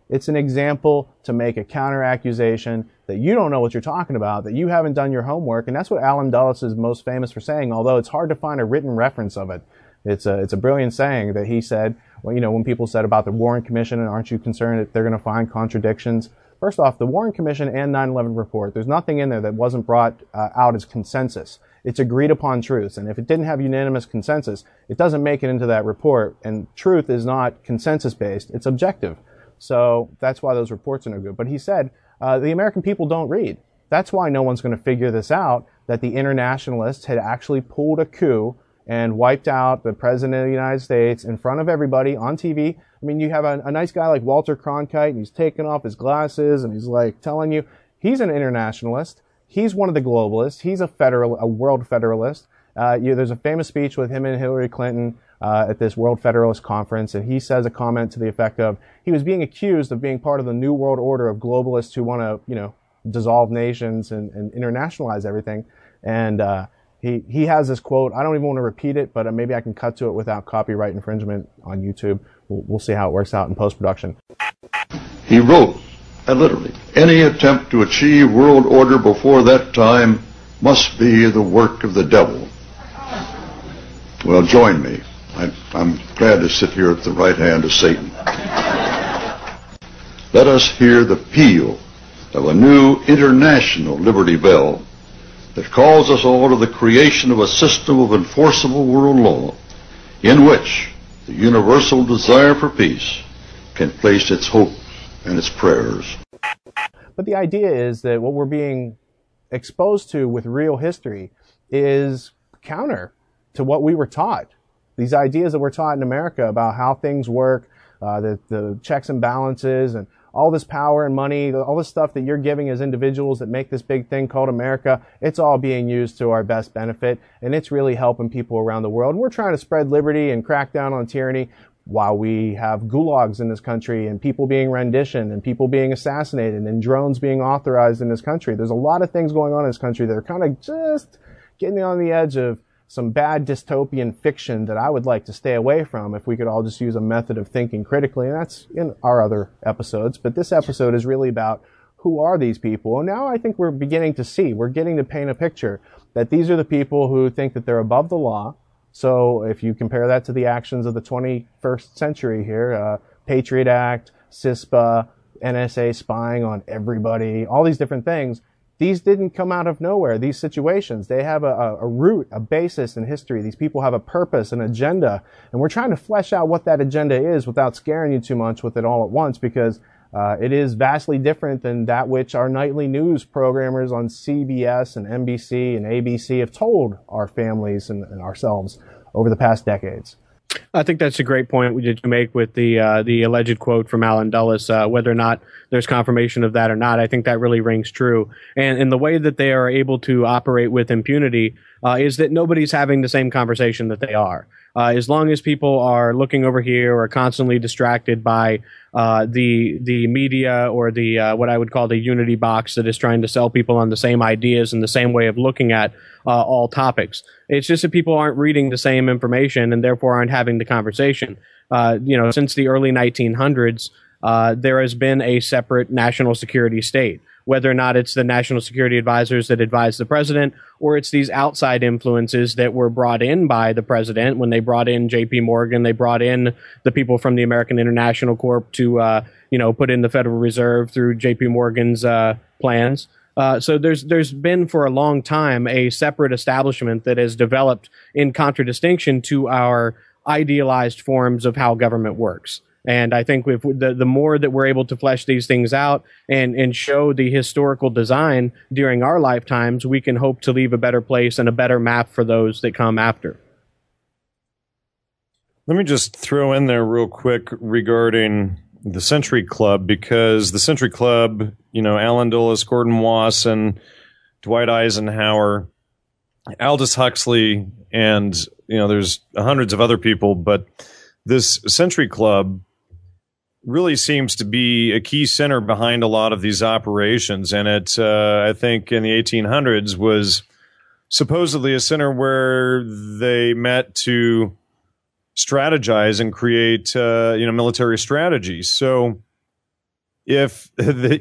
It's an example to make a counter accusation that you don't know what you're talking about, that you haven't done your homework. And that's what Allen Dulles is most famous for saying, although it's hard to find a written reference of it. It's a brilliant saying that he said, well, when people said about the Warren Commission, and aren't you concerned that they're going to find contradictions? First off, the Warren Commission and 9/11 report, there's nothing in there that wasn't brought out as consensus. It's agreed upon truths. And if it didn't have unanimous consensus, it doesn't make it into that report. And truth is not consensus based. It's objective. So that's why those reports are no good. But he said, the American people don't read. That's why no one's going to figure this out, that the internationalists had actually pulled a coup and wiped out the president of the United States in front of everybody on TV. I mean, you have a nice guy like Walter Cronkite, and he's taking off his glasses, and he's like telling you he's an internationalist. He's one of the globalists. He's a world federalist. There's a famous speech with him and Hillary Clinton at this World Federalist Conference, and he says a comment to the effect of he was being accused of being part of the New World Order of globalists who want to, dissolve nations and internationalize everything. And he has this quote. I don't even want to repeat it, but maybe I can cut to it without copyright infringement on YouTube. We'll see how it works out in post-production. He wrote, literally, any attempt to achieve world order before that time must be the work of the devil. Well, join me. I'm glad to sit here at the right hand of Satan. Let us hear the peal of a new international Liberty Bell that calls us all to the creation of a system of enforceable world law in which the universal desire for peace can place its hopes and its prayers. But the idea is that what we're being exposed to with real history is counter to what we were taught. These ideas that we're taught in America about how things work, the checks and balances, and all this power and money, all this stuff that you're giving as individuals that make this big thing called America, it's all being used to our best benefit, and it's really helping people around the world. And we're trying to spread liberty and crack down on tyranny while we have gulags in this country and people being renditioned and people being assassinated and drones being authorized in this country. There's a lot of things going on in this country that are kind of just getting on the edge of some bad dystopian fiction that I would like to stay away from if we could all just use a method of thinking critically. And that's in our other episodes. But this episode is really about who are these people. And now I think we're beginning to see, we're getting to paint a picture that these are the people who think that they're above the law. So if you compare that to the actions of the 21st century here, Patriot Act, CISPA, NSA spying on everybody, all these different things, these didn't come out of nowhere. These situations, they have a root, a basis in history. These people have a purpose, an agenda, and we're trying to flesh out what that agenda is without scaring you too much with it all at once, because it is vastly different than that which our nightly news programmers on CBS and NBC and ABC have told our families and ourselves over the past decades. I think that's a great point we did make with the alleged quote from Allen Dulles. Whether or not there's confirmation of that or not, I think that really rings true. And the way that they are able to operate with impunity is that nobody's having the same conversation that they are. As long as people are looking over here or constantly distracted by the media or the what I would call the unity box that is trying to sell people on the same ideas and the same way of looking at all topics. It's just that people aren't reading the same information and therefore aren't having the conversation. Since the early 1900s, there has been a separate national security state. Whether or not it's the national security advisors that advise the president, or it's these outside influences that were brought in by the president. When they brought in J.P. Morgan, they brought in the people from the American International Corp to, put in the Federal Reserve through J.P. Morgan's plans. So there's been for a long time a separate establishment that has developed in contradistinction to our idealized forms of how government works. And I think if the more that we're able to flesh these things out and show the historical design during our lifetimes, we can hope to leave a better place and a better map for those that come after. Let me just throw in there real quick regarding the Century Club, because the Century Club, Allen Dulles, Gordon Wasson, Dwight Eisenhower, Aldous Huxley, and, there's hundreds of other people, but this Century Club really seems to be a key center behind a lot of these operations. And it, I think in the 1800s, was supposedly a center where they met to strategize and create, military strategies. So if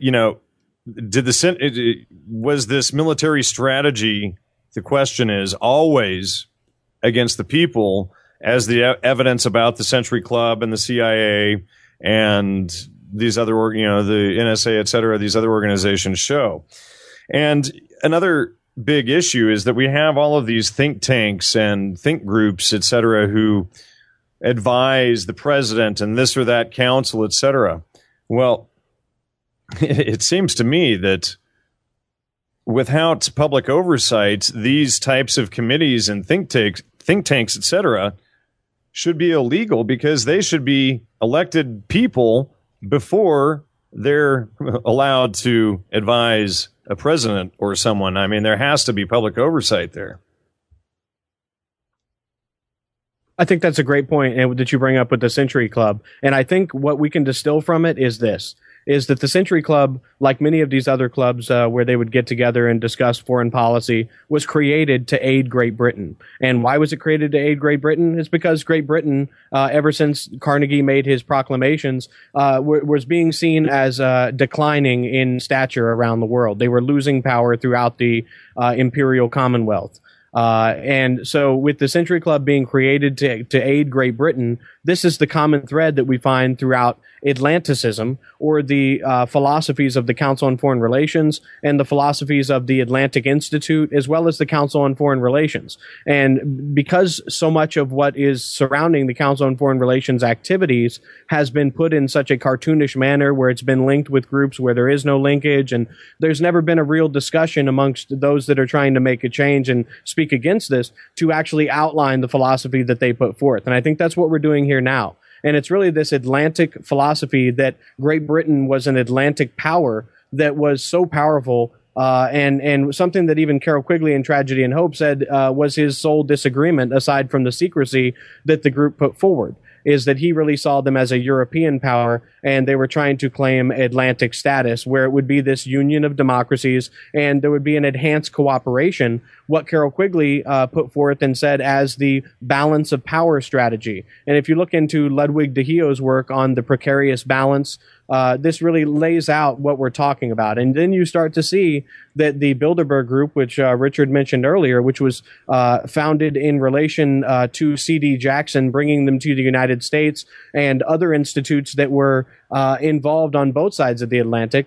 was this military strategy, the question is, always against the people, as the evidence about the Century Club and the CIA and these other, the NSA, et cetera, these other organizations show. And another big issue is that we have all of these think tanks and think groups, et cetera, who advise the president and this or that council, et cetera. Well, it seems to me that without public oversight, these types of committees and think tanks, et cetera, should be illegal, because they should be elected people before they're allowed to advise a president or someone. I mean, there has to be public oversight there. I think that's a great point that you bring up with the Century Club. And I think what we can distill from it is this, is that the Century Club, like many of these other clubs where they would get together and discuss foreign policy, was created to aid Great Britain. And why was it created to aid Great Britain? It's because Great Britain, ever since Carnegie made his proclamations, was being seen as declining in stature around the world. They were losing power throughout the imperial commonwealth. And so with the Century Club being created to aid Great Britain, this is the common thread that we find throughout Atlanticism, or the philosophies of the Council on Foreign Relations and the philosophies of the Atlantic Institute, as well as the Council on Foreign Relations. And because so much of what is surrounding the Council on Foreign Relations activities has been put in such a cartoonish manner, where it's been linked with groups where there is no linkage, and there's never been a real discussion amongst those that are trying to make a change and speak against this to actually outline the philosophy that they put forth. And I think that's what we're doing here now. And it's really this Atlantic philosophy that Great Britain was an Atlantic power that was so powerful, and something that even Carroll Quigley in Tragedy and Hope said was his sole disagreement, aside from the secrecy that the group put forward, is that he really saw them as a European power, and they were trying to claim Atlantic status, where it would be this union of democracies and there would be an enhanced cooperation, what Carroll Quigley put forth and said as the balance of power strategy. And if you look into Ludwig de Hio's work on the precarious balance, this really lays out what we're talking about. And then you start to see that the Bilderberg Group, which Richard mentioned earlier, which was founded in relation to C.D. Jackson, bringing them to the United States, and other institutes that were involved on both sides of the Atlantic,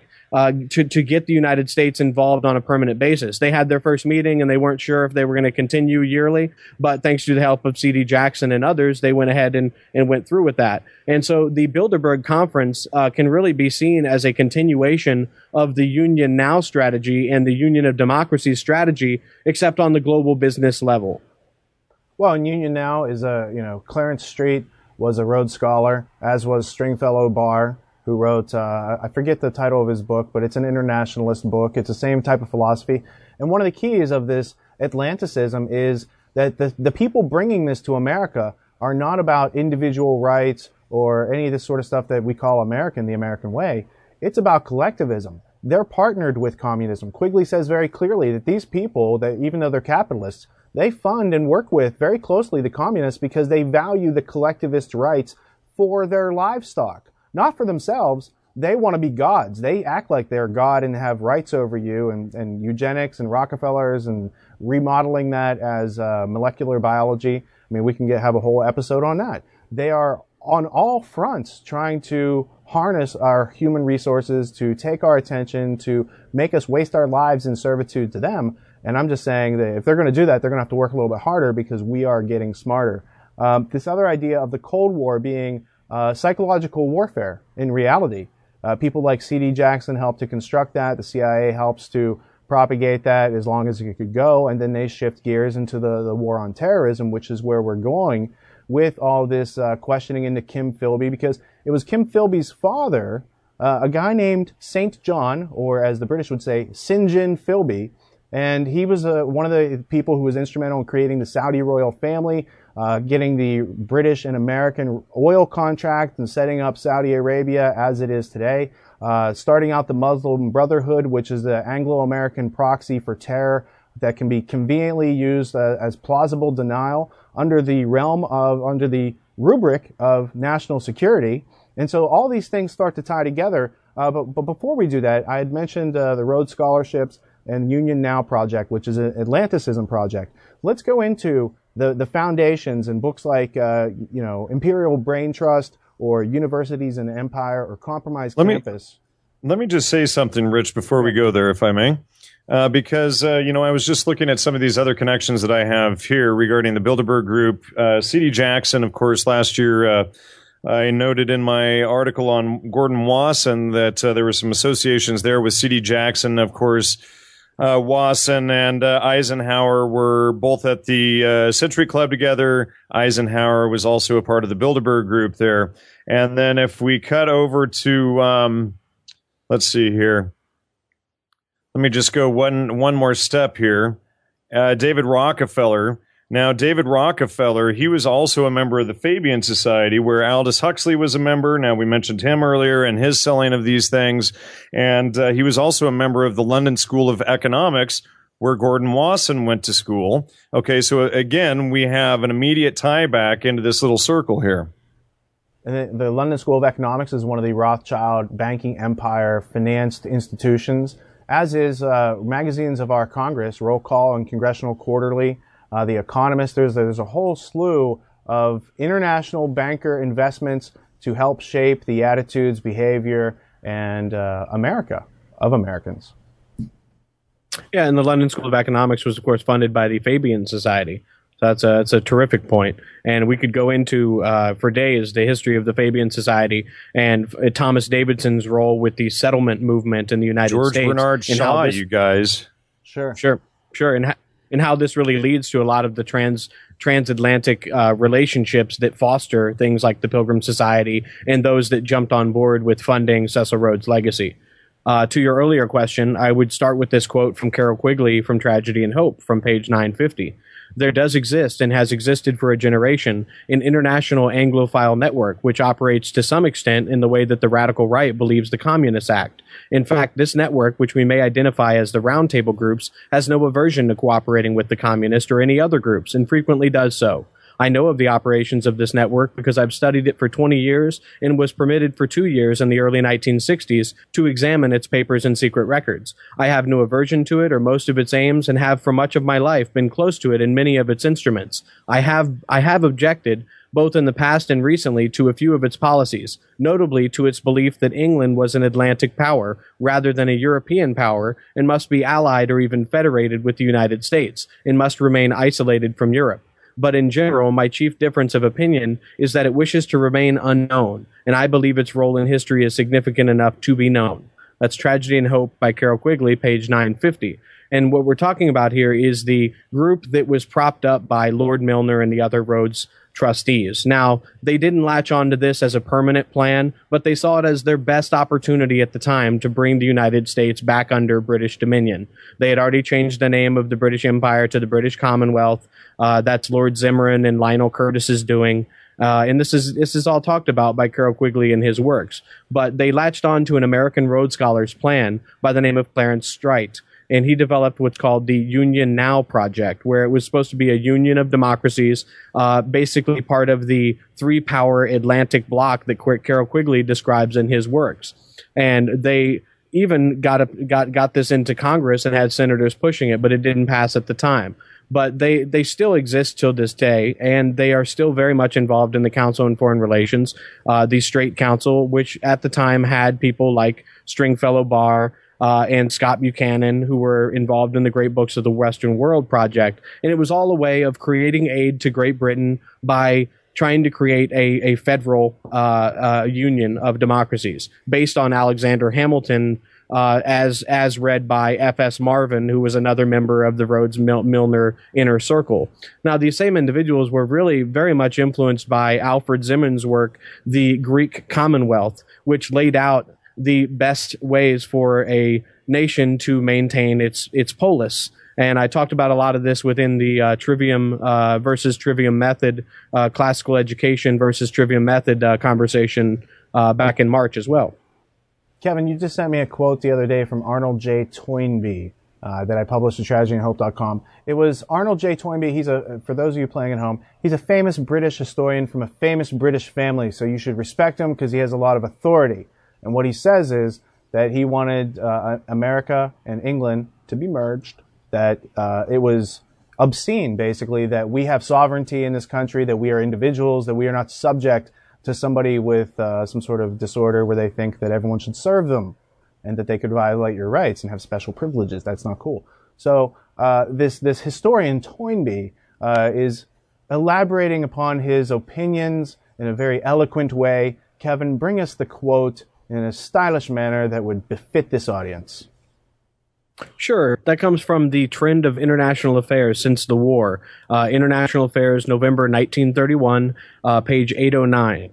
to get the United States involved on a permanent basis. They had their first meeting and they weren't sure if they were going to continue yearly, but thanks to the help of C.D. Jackson and others, they went ahead and went through with that. And so the Bilderberg Conference can really be seen as a continuation of the Union Now strategy and the Union of Democracy strategy, except on the global business level. Well, and Union Now is Clarence Street was a Rhodes Scholar, as was Stringfellow Barr, who wrote, I forget the title of his book, but it's an internationalist book. It's the same type of philosophy. And one of the keys of this Atlanticism is that the people bringing this to America are not about individual rights or any of this sort of stuff that we call American, the American way. It's about collectivism. They're partnered with communism. Quigley says very clearly that these people, that even though they're capitalists, they fund and work with very closely the communists because they value the collectivist rights for their livestock. Not for themselves. They want to be gods. They act like they're God and have rights over you, and eugenics and Rockefellers and remodeling that as molecular biology. I mean, we can have a whole episode on that. They are on all fronts trying to harness our human resources, to take our attention, to make us waste our lives in servitude to them. And I'm just saying that if they're going to do that, they're going to have to work a little bit harder because we are getting smarter. This other idea of the Cold War being psychological warfare in reality. People like C.D. Jackson helped to construct that. The CIA helps to propagate that as long as it could go. And then they shift gears into the war on terrorism, which is where we're going with all this questioning into Kim Philby, because it was Kim Philby's father, a guy named St. John, or as the British would say, St. John Philby. And he was one of the people who was instrumental in creating the Saudi royal family, getting the British and American oil contract and setting up Saudi Arabia as it is today, starting out the Muslim Brotherhood, which is the Anglo-American proxy for terror that can be conveniently used as plausible denial under the rubric of national security. And so all these things start to tie together. But before we do that, I had mentioned the Rhodes Scholarships and Union Now Project, which is an Atlanticism project. Let's go into the foundations and books like, Imperial Brain Trust or Universities in Empire or Compromise Campus. Let me just say something, Rich, before we go there, if I may. Because I was just looking at some of these other connections that I have here regarding the Bilderberg Group. C.D. Jackson, of course, last year I noted in my article on Gordon Wasson that there were some associations there with C.D. Jackson. Of course, Wasson and Eisenhower were both at the Century Club together. Eisenhower was also a part of the Bilderberg Group there. And then if we cut over to, let's see here. Let me just go one more step here. David Rockefeller. Now, David Rockefeller, he was also a member of the Fabian Society, where Aldous Huxley was a member. Now, we mentioned him earlier and his selling of these things. And he was also a member of the London School of Economics, where Gordon Wasson went to school. Okay, so again, we have an immediate tie back into this little circle here. And the London School of Economics is one of the Rothschild banking empire financed institutions, as is magazines of our Congress, Roll Call and Congressional Quarterly, The Economist. There's a whole slew of international banker investments to help shape the attitudes, behavior, and America of Americans. Yeah, and the London School of Economics was, of course, funded by the Fabian Society. So that's a terrific point. And we could go into, for days, the history of the Fabian Society and Thomas Davidson's role with the settlement movement in the United States. George Bernard Shaw, you guys. Sure. And how this really leads to a lot of the transatlantic relationships that foster things like the Pilgrim Society and those that jumped on board with funding Cecil Rhodes' legacy. To your earlier question, I would start with this quote from Carroll Quigley from Tragedy and Hope from page 950. There does exist and has existed for a generation an international Anglophile network which operates to some extent in the way that the radical right believes the Communists act. In fact, this network, which we may identify as the roundtable groups, has no aversion to cooperating with the Communists or any other groups and frequently does so. I know of the operations of this network because I've studied it for 20 years and was permitted for 2 years in the early 1960s to examine its papers and secret records. I have no aversion to it or most of its aims and have for much of my life been close to it in many of its instruments. I have objected both in the past and recently to a few of its policies, notably to its belief that England was an Atlantic power rather than a European power and must be allied or even federated with the United States and must remain isolated from Europe. But in general, my chief difference of opinion is that it wishes to remain unknown, and I believe its role in history is significant enough to be known. That's Tragedy and Hope by Carroll Quigley, page 950. And what we're talking about here is the group that was propped up by Lord Milner and the other Rhodes trustees. Now, they didn't latch onto this as a permanent plan, but they saw it as their best opportunity at the time to bring the United States back under British dominion. They had already changed the name of the British Empire to the British Commonwealth. That's Lord Zimmerman and Lionel Curtis's doing. And this is all talked about by Carroll Quigley in his works. But they latched on to an American Rhodes Scholars plan by the name of Clarence Strite. And he developed what's called the Union Now Project, where it was supposed to be a union of democracies, basically part of the three-power Atlantic bloc that Carroll Quigley describes in his works. And they even got this into Congress and had senators pushing it, but it didn't pass at the time. But they still exist till this day, and they are still very much involved in the Council on Foreign Relations, the Straight Council, which at the time had people like Stringfellow Barr, and Scott Buchanan, who were involved in the Great Books of the Western World project. And it was all a way of creating aid to Great Britain by trying to create a federal union of democracies based on Alexander Hamilton, as read by F.S. Marvin, who was another member of the Rhodes Milner Inner Circle. Now, these same individuals were really very much influenced by Alfred Zimmern's work, The Greek Commonwealth, which laid out the best ways for a nation to maintain its polis. And I talked about a lot of this within the trivium versus trivium method, classical education versus trivium method conversation back in March as well. Kevin, you just sent me a quote the other day from Arnold J. Toynbee that I published at TragedyandHope.com. It was Arnold J. Toynbee. For those of you playing at home, he's a famous British historian from a famous British family, so you should respect him because he has a lot of authority. And what he says is that he wanted America and England to be merged, that it was obscene, basically, that we have sovereignty in this country, that we are individuals, that we are not subject to somebody with some sort of disorder where they think that everyone should serve them and that they could violate your rights and have special privileges. That's not cool. So this historian Toynbee is elaborating upon his opinions in a very eloquent way. Kevin, bring us the quote in a stylish manner that would befit this audience. Sure. That comes from the Trend of International Affairs Since the War. International Affairs, November 1931, page 809.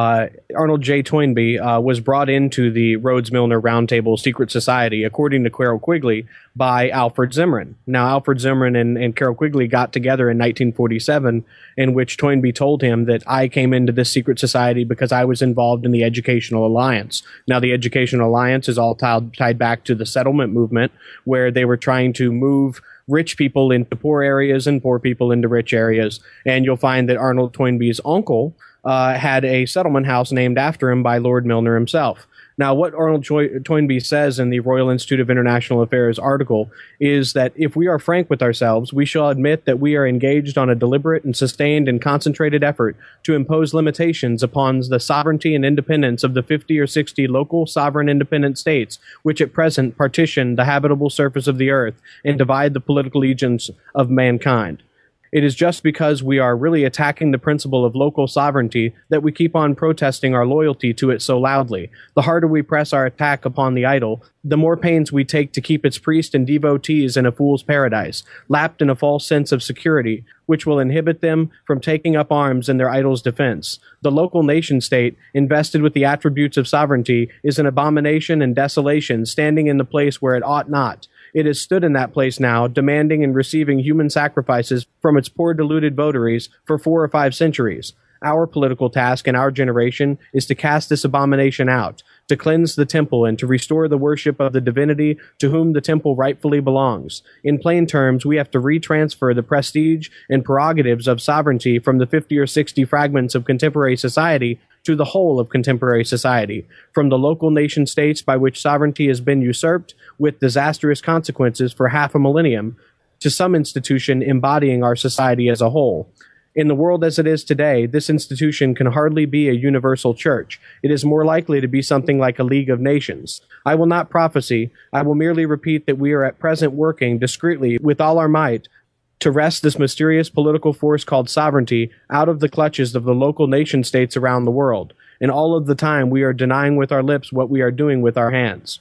Arnold J. Toynbee was brought into the Rhodes-Milner Roundtable Secret Society, according to Carroll Quigley, by Alfred Zimmerman. Now, Alfred Zimmerman and Carroll Quigley got together in 1947, in which Toynbee told him that I came into this secret society because I was involved in the Educational Alliance. Now, the Educational Alliance is all tied back to the settlement movement, where they were trying to move rich people into poor areas and poor people into rich areas. And you'll find that Arnold Toynbee's uncle had a settlement house named after him by Lord Milner himself. Now, what Arnold Toynbee says in the Royal Institute of International Affairs article is that if we are frank with ourselves, we shall admit that we are engaged on a deliberate and sustained and concentrated effort to impose limitations upon the sovereignty and independence of the 50 or 60 local sovereign independent states, which at present partition the habitable surface of the earth and divide the political allegiance of mankind. It is just because we are really attacking the principle of local sovereignty that we keep on protesting our loyalty to it so loudly. The harder we press our attack upon the idol, the more pains we take to keep its priests and devotees in a fool's paradise, lapped in a false sense of security, which will inhibit them from taking up arms in their idol's defense. The local nation-state, invested with the attributes of sovereignty, is an abomination and desolation, standing in the place where it ought not. It has stood in that place now, demanding and receiving human sacrifices from its poor deluded votaries for 4 or 5 centuries. Our political task in our generation is to cast this abomination out, to cleanse the temple and to restore the worship of the divinity to whom the temple rightfully belongs. In plain terms, we have to retransfer the prestige and prerogatives of sovereignty from the 50 or 60 fragments of contemporary society to the whole of contemporary society, from the local nation states by which sovereignty has been usurped with disastrous consequences for half a millennium, to some institution embodying our society as a whole. In the world as it is today, this institution can hardly be a universal church. It is more likely to be something like a League of Nations. I will not prophesy. I will merely repeat that we are at present working discreetly with all our might to wrest this mysterious political force called sovereignty out of the clutches of the local nation states around the world. And all of the time we are denying with our lips what we are doing with our hands.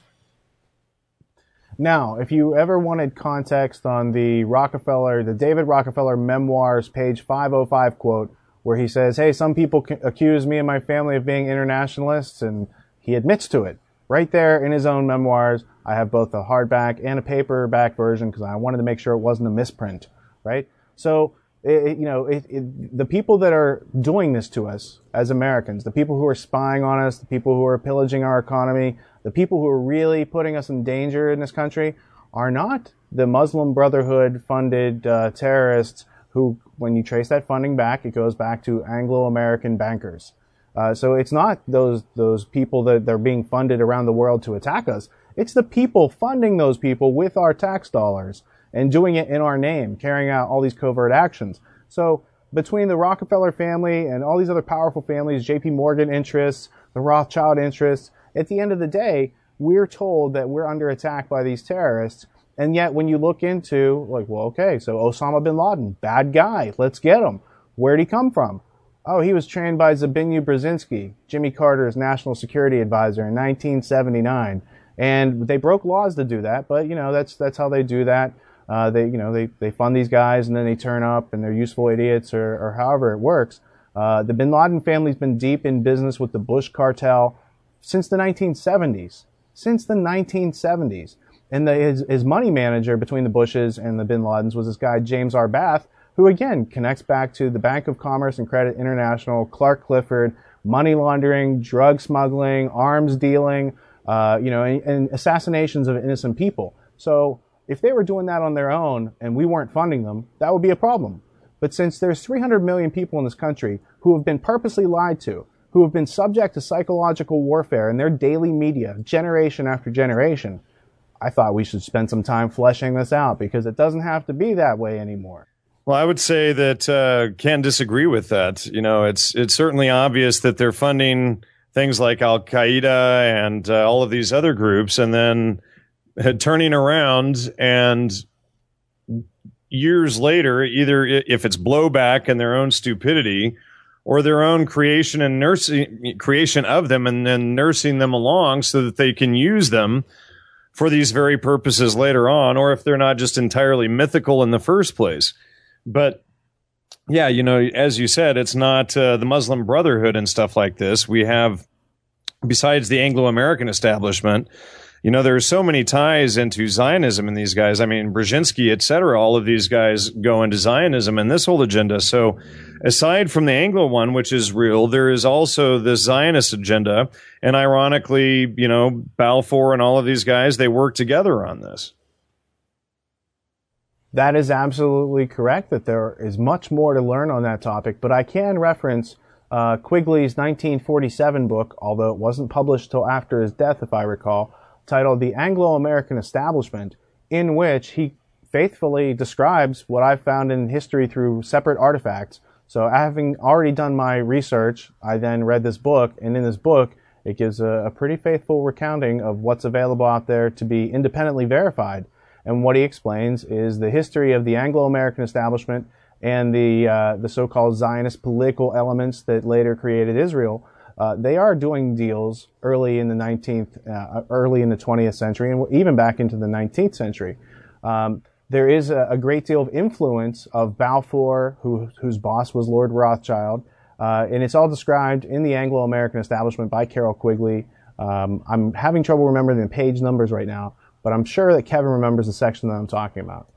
Now, if you ever wanted context on the David Rockefeller memoirs, page 505 quote, where he says, hey, some people accuse me and my family of being internationalists, and he admits to it. Right there in his own memoirs, I have both a hardback and a paperback version because I wanted to make sure it wasn't a misprint. Right? So, the people that are doing this to us as Americans, the people who are spying on us, the people who are pillaging our economy, the people who are really putting us in danger in this country are not the Muslim Brotherhood funded terrorists who, when you trace that funding back, it goes back to Anglo-American bankers. So it's not those people that are being funded around the world to attack us. It's the people funding those people with our tax dollars and doing it in our name, carrying out all these covert actions. So between the Rockefeller family and all these other powerful families, JP Morgan interests, the Rothschild interests, at the end of the day, we're told that we're under attack by these terrorists. And yet when you look into, so Osama bin Laden, bad guy, let's get him. Where'd he come from? Oh, he was trained by Zbigniew Brzezinski, Jimmy Carter's national security advisor in 1979. And they broke laws to do that, but that's how they do that. They fund these guys and then they turn up and they're useful idiots or however it works. The bin Laden family's been deep in business with the Bush cartel since the 1970s. And his money manager between the Bushes and the bin Ladens was this guy, James R. Bath, who again connects back to the Bank of Commerce and Credit International, Clark Clifford, money laundering, drug smuggling, arms dealing, and assassinations of innocent people. So if they were doing that on their own and we weren't funding them, that would be a problem. But since there's 300 million people in this country who have been purposely lied to, who have been subject to psychological warfare in their daily media, generation after generation. I thought we should spend some time fleshing this out because it doesn't have to be that way anymore. Well, I would say that can't disagree with that. You know, it's certainly obvious that they're funding things like Al Qaeda and all of these other groups, and then turning around and years later, either if it's blowback and their own stupidity or their own creation of them and then nursing them along so that they can use them for these very purposes later on, or if they're not just entirely mythical in the first place. But yeah, you know, as you said, it's not the Muslim Brotherhood and stuff like this. We have, besides the Anglo-American establishment, you know, there are so many ties into Zionism in these guys. I mean, Brzezinski, et cetera, all of these guys go into Zionism and this whole agenda. So aside from the Anglo one, which is real, there is also the Zionist agenda. And ironically, you know, Balfour and all of these guys, they work together on this. That is absolutely correct, that there is much more to learn on that topic, but I can reference Quigley's 1947 book, although it wasn't published till after his death, if I recall, titled The Anglo-American Establishment, in which he faithfully describes what I've found in history through separate artifacts. So having already done my research, I then read this book, and in this book, it gives a pretty faithful recounting of what's available out there to be independently verified. And what he explains is the history of the Anglo-American establishment and the so-called Zionist political elements that later created Israel. They are doing deals early in the 20th century, and even back into the 19th century. There is a great deal of influence of Balfour, whose boss was Lord Rothschild, and it's all described in the Anglo-American Establishment by Carroll Quigley. I'm having trouble remembering the page numbers right now, but I'm sure that Kevin remembers the section that I'm talking about.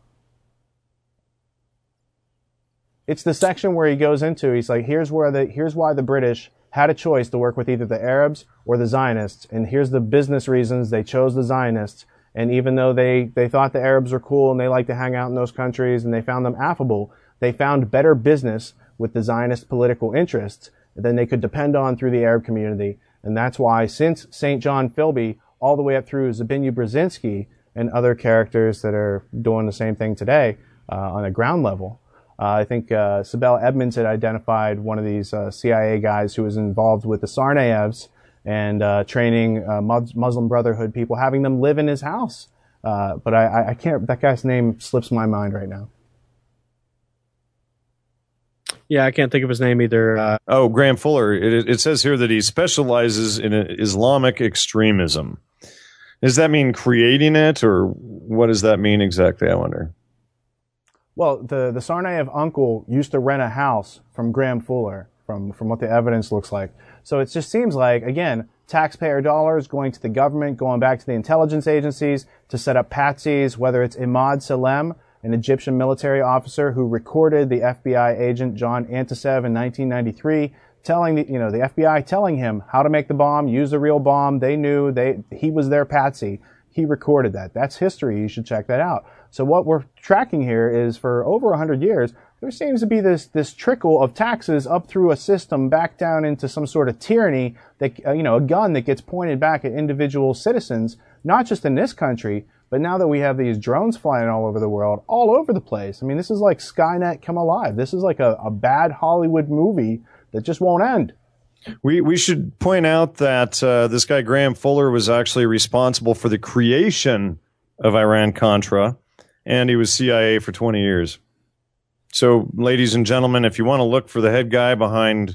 It's the section where he goes into, he's like, here's why the British had a choice to work with either the Arabs or the Zionists, and here's the business reasons they chose the Zionists. And even though they thought the Arabs were cool and they liked to hang out in those countries and they found them affable, they found better business with the Zionist political interests than they could depend on through the Arab community. And that's why, since St. John Philby, all the way up through Zbigniew Brzezinski and other characters that are doing the same thing today on a ground level, I think Sibel Edmonds had identified one of these CIA guys who was involved with the Tsarnaevs and training Muslim Brotherhood people, having them live in his house. But I can't, that guy's name slips my mind right now. Yeah, I can't think of his name either. Graham Fuller. It says here that he specializes in Islamic extremism. Does that mean creating it, or what does that mean exactly, I wonder? Well, the Tsarnaev uncle used to rent a house from Graham Fuller, from what the evidence looks like. So it just seems like, again, taxpayer dollars going to the government, going back to the intelligence agencies to set up patsies, whether it's Imad Salem, an Egyptian military officer who recorded the FBI agent John Antisev in 1993, telling the FBI telling him how to make the bomb, use a real bomb. They knew he was their patsy. He recorded that. That's history. You should check that out. So what we're tracking here is, for over 100 years, there seems to be this trickle of taxes up through a system back down into some sort of tyranny that, a gun that gets pointed back at individual citizens, not just in this country, but now that we have these drones flying all over the world, all over the place. I mean, this is like Skynet come alive. This is like a bad Hollywood movie that just won't end. We should point out that this guy Graham Fuller was actually responsible for the creation of Iran-Contra, and he was CIA for 20 years. So, ladies and gentlemen, if you want to look for the head guy behind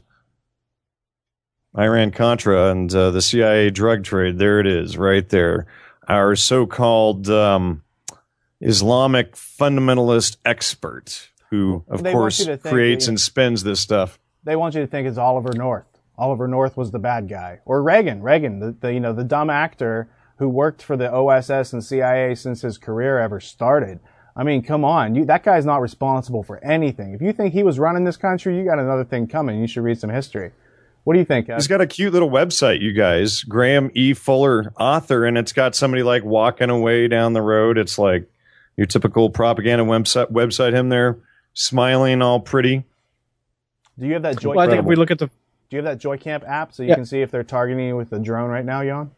Iran-Contra and the CIA drug trade, there it is, right there. Our so-called Islamic fundamentalist expert who, of course, creates and spins this stuff. They want you to think it's Oliver North. Oliver North was the bad guy. Or Reagan, the dumb actor who worked for the OSS and CIA since his career ever started. I mean, come on. That guy's not responsible for anything. If you think he was running this country, you got another thing coming. You should read some history. What do you think? He's got a cute little website, you guys. Graham E. Fuller, author, and it's got somebody like walking away down the road. It's like your typical propaganda website. Him there, smiling, all pretty. Do you have that joint? Well, I think if we look at Do you have that JoyCamp app so you can see if they're targeting you with the drone right now, Jan?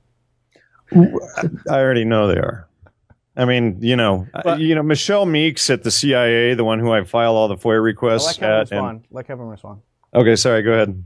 I already know they are. I mean, Michelle Meeks at the CIA, the one who I file all the FOIA requests Let Kevin respond. Okay, sorry, go ahead.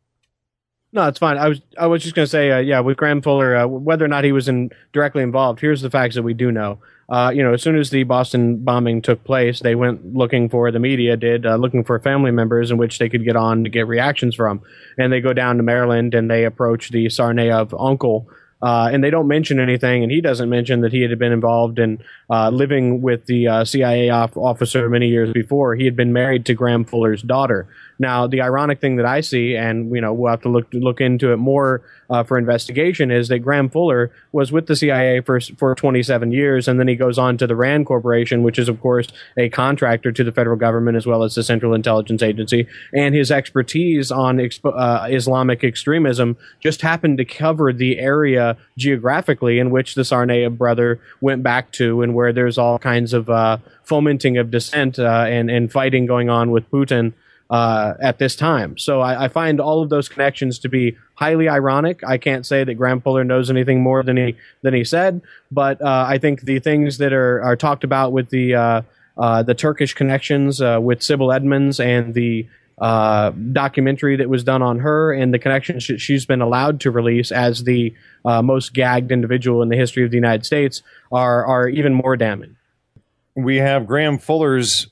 No, it's fine. I was just going to say, with Graham Fuller, whether or not he was directly involved, here's the facts that we do know. As soon as the Boston bombing took place, they went looking for, the media did, looking for family members in which they could get on to get reactions from. And they go down to Maryland and they approach the Tsarnaev uncle. And they don't mention anything, and he doesn't mention that he had been involved in living with the CIA officer many years before. He had been married to Graham Fuller's daughter. Now, the ironic thing that I see, and we'll have to look into it more for investigation, is that Graham Fuller was with the CIA for 27 years, and then he goes on to the RAND Corporation, which is, of course, a contractor to the federal government as well as the Central Intelligence Agency. And his expertise on Islamic extremism just happened to cover the area geographically in which the Tsarnaev brother went back to, and where there's all kinds of fomenting of dissent and fighting going on with Putin at this time. So I find all of those connections to be highly ironic. I can't say that Graham Fuller knows anything more than he said, but I think the things that are talked about with the Turkish connections with Sybil Edmonds and the documentary that was done on her and the connections she's been allowed to release as the most gagged individual in the history of the United States are even more damning. We have Graham Fuller's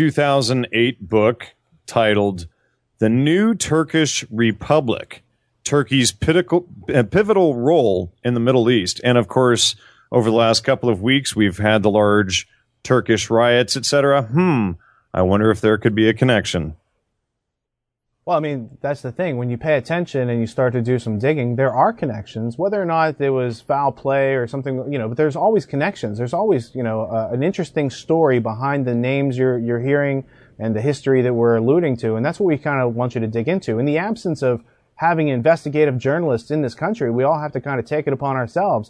2008 book titled The New Turkish Republic, Turkey's pivotal role in the Middle East. And of course, over the last couple of weeks, we've had the large Turkish riots, etc. I wonder if there could be a connection. Well, I mean, that's the thing. When you pay attention and you start to do some digging, there are connections. Whether or not there was foul play or something, but there's always connections. There's always, an interesting story behind the names you're hearing and the history that we're alluding to. And that's what we kind of want you to dig into. In the absence of having investigative journalists in this country, we all have to kind of take it upon ourselves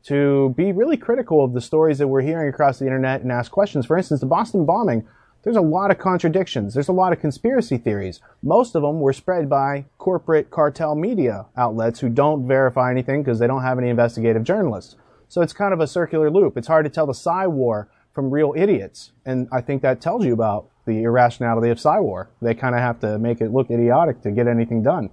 to be really critical of the stories that we're hearing across the internet and ask questions. For instance, the Boston bombing. There's a lot of contradictions. There's a lot of conspiracy theories. Most of them were spread by corporate cartel media outlets who don't verify anything because they don't have any investigative journalists. So it's kind of a circular loop. It's hard to tell the Psy War from real idiots. And I think that tells you about the irrationality of Psy War. They kind of have to make it look idiotic to get anything done.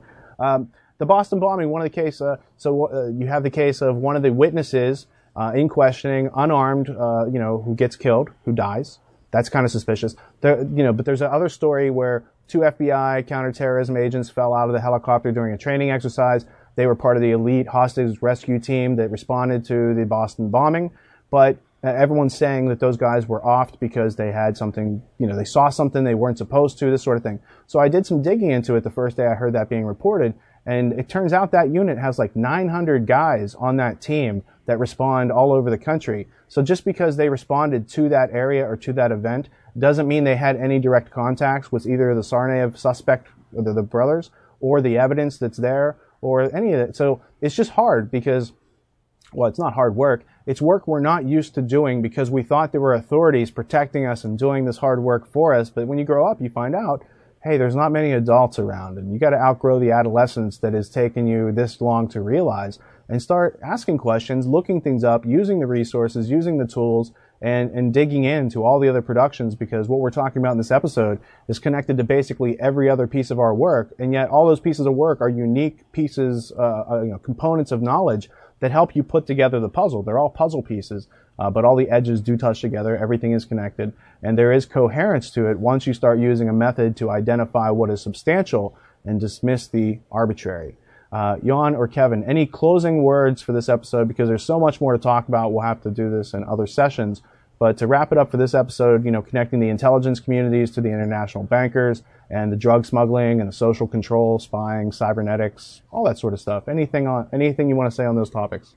The Boston bombing, one of the case, you have the case of one of the witnesses in questioning, unarmed, who gets killed, who dies. That's kind of suspicious. But there's another story where 2 FBI counterterrorism agents fell out of the helicopter during a training exercise. They were part of the elite hostage rescue team that responded to the Boston bombing. But everyone's saying that those guys were offed because they had something, they saw something they weren't supposed to, this sort of thing. So I did some digging into it the first day I heard that being reported. And it turns out that unit has like 900 guys on that team that respond all over the country. So just because they responded to that area or to that event doesn't mean they had any direct contacts with either the Tsarnaev suspect, or the brothers, or the evidence that's there, or any of it. So it's just hard because, well, it's not hard work. It's work we're not used to doing because we thought there were authorities protecting us and doing this hard work for us. But when you grow up, you find out, hey, there's not many adults around, and you got to outgrow the adolescence that has taken you this long to realize, and start asking questions, looking things up, using the resources, using the tools, and digging into all the other productions, because what we're talking about in this episode is connected to basically every other piece of our work, and yet all those pieces of work are unique pieces, components of knowledge that help you put together the puzzle. They're all puzzle pieces, but all the edges do touch together. Everything is connected, and there is coherence to it once you start using a method to identify what is substantial and dismiss the arbitrary. Jan or Kevin, any closing words for this episode? Because there's so much more to talk about. We'll have to do this in other sessions. But to wrap it up for this episode, connecting the intelligence communities to the international bankers and the drug smuggling and the social control, spying, cybernetics, all that sort of stuff. Anything you want to say on those topics?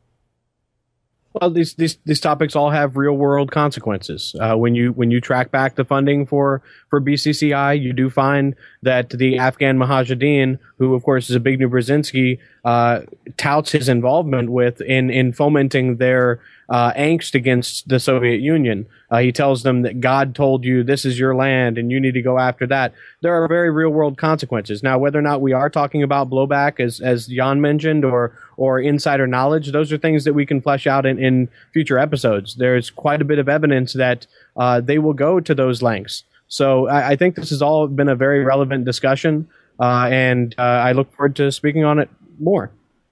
Well, these topics all have real world consequences. When you track back the funding for BCCI, you do find that the Afghan Mujahideen, who of course is Zbigniew Brzezinski, touts his involvement with in fomenting their angst against the Soviet Union. He tells them that God told you this is your land and you need to go after that. There are very real world consequences. Now, whether or not we are talking about blowback, as Jan mentioned, or insider knowledge, those are things that we can flesh out in future episodes. There's quite a bit of evidence that they will go to those lengths. So I think this has all been a very relevant discussion, and I look forward to speaking on it more.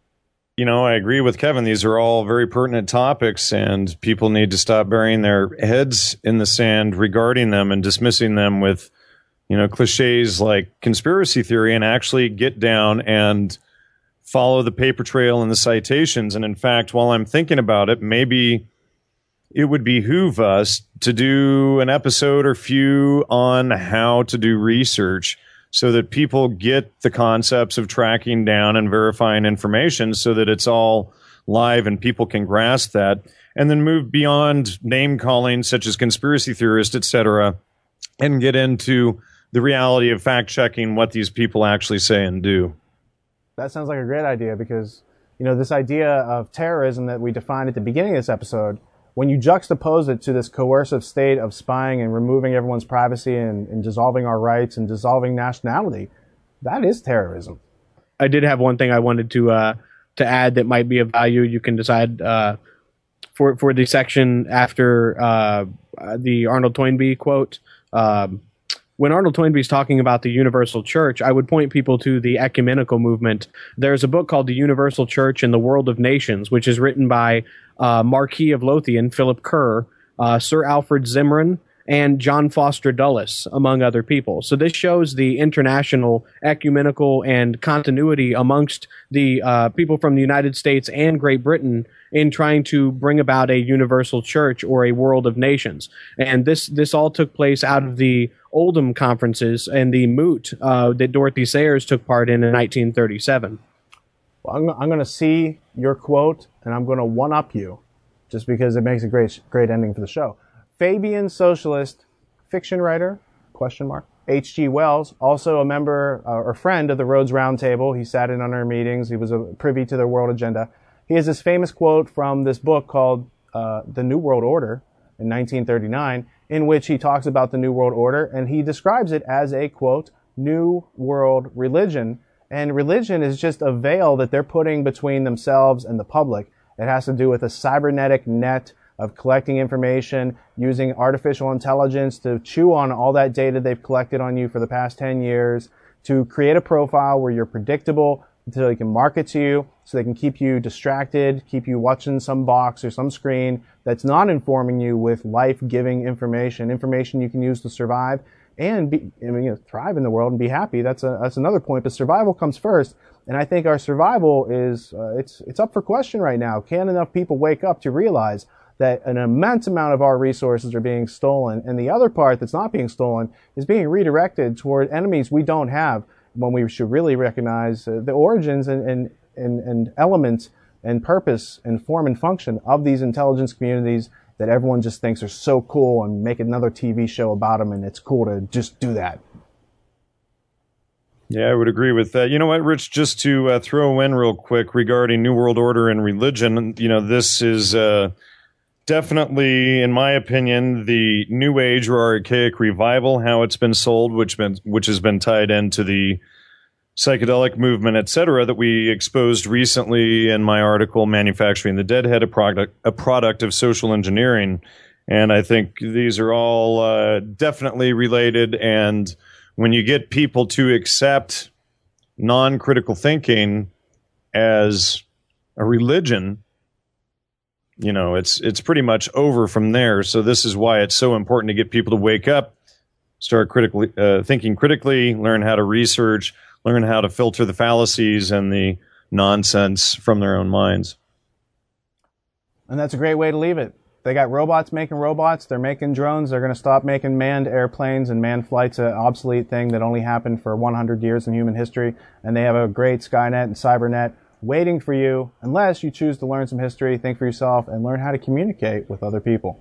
I agree with Kevin. These are all very pertinent topics, and people need to stop burying their heads in the sand regarding them and dismissing them with, cliches like conspiracy theory, and actually get down and follow the paper trail and the citations. And in fact, while I'm thinking about it, maybe it would behoove us to do an episode or few on how to do research, so that people get the concepts of tracking down and verifying information, so that it's all live and people can grasp that, and then move beyond name calling such as conspiracy theorist, etc., and get into the reality of fact checking what these people actually say and do. That sounds like a great idea, because this idea of terrorism that we defined at the beginning of this episode, when you juxtapose it to this coercive state of spying and removing everyone's privacy and dissolving our rights and dissolving nationality, that is terrorism. I did have one thing I wanted to add that might be of value. You can decide for the section after the Arnold Toynbee quote. When Arnold Toynbee is talking about the universal church, I would point people to the ecumenical movement. There's a book called The Universal Church in the World of Nations, which is written by Marquis of Lothian, Philip Kerr, Sir Alfred Zimmerman, and John Foster Dulles, among other people. So this shows the international, ecumenical, and continuity amongst the people from the United States and Great Britain in trying to bring about a universal church or a world of nations. And this all took place out of the Oldham conferences and the moot that Dorothy Sayers took part in 1937. Well, I'm going to see your quote, and I'm going to one-up you, just because it makes a great ending for the show. Fabian socialist fiction writer, ? H.G. Wells, also a member or friend of the Rhodes Roundtable. He sat in on our meetings. He was privy to their world agenda. He has this famous quote from this book called The New World Order in 1939, in which he talks about the New World Order, and he describes it as a, quote, new world religion. And religion is just a veil that they're putting between themselves and the public. It has to do with a cybernetic net of collecting information, using artificial intelligence to chew on all that data they've collected on you for the past 10 years, to create a profile where you're predictable, so they can market to you, so they can keep you distracted, keep you watching some box or some screen that's not informing you with life-giving information you can use to survive and thrive in the world and be happy. That's another point, but survival comes first. And I think our survival is, it's up for question right now. Can enough people wake up to realize that an immense amount of our resources are being stolen, and the other part that's not being stolen is being redirected toward enemies we don't have, when we should really recognize the origins and elements and purpose and form and function of these intelligence communities that everyone just thinks are so cool, and make another TV show about them, and it's cool to just do that. Yeah, I would agree with that. You know what, Rich, just to throw in real quick regarding New World Order and religion, this is definitely, in my opinion, the New Age or archaic revival, how it's been sold, which has been tied into the psychedelic movement, etc., that we exposed recently in my article, Manufacturing the Deadhead, a product of social engineering. And I think these are all definitely related. And when you get people to accept non-critical thinking as a religion, it's pretty much over from there. So this is why it's so important to get people to wake up, start thinking critically, learn how to research, learn how to filter the fallacies and the nonsense from their own minds. And that's a great way to leave it. They got robots making robots. They're making drones. They're going to stop making manned airplanes, and manned flight's an obsolete thing that only happened for 100 years in human history. And they have a great Skynet and Cybernet waiting for you, unless you choose to learn some history, think for yourself, and learn how to communicate with other people.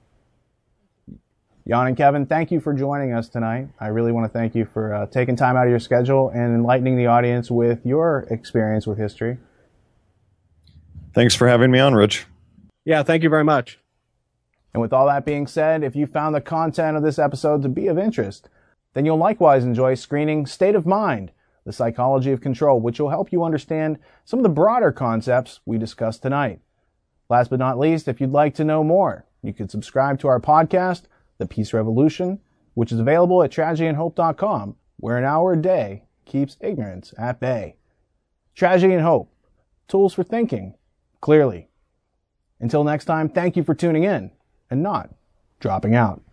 Jan and Kevin, thank you for joining us tonight. I really want to thank you for taking time out of your schedule and enlightening the audience with your experience with history. Thanks for having me on, Rich. Yeah, thank you very much. And with all that being said, if you found the content of this episode to be of interest, then you'll likewise enjoy screening State of Mind, The Psychology of Control, which will help you understand some of the broader concepts we discussed tonight. Last but not least, if you'd like to know more, you can subscribe to our podcast, The Peace Revolution, which is available at tragedyandhope.com, where an hour a day keeps ignorance at bay. Tragedy and Hope, tools for thinking clearly. Until next time, thank you for tuning in and not dropping out.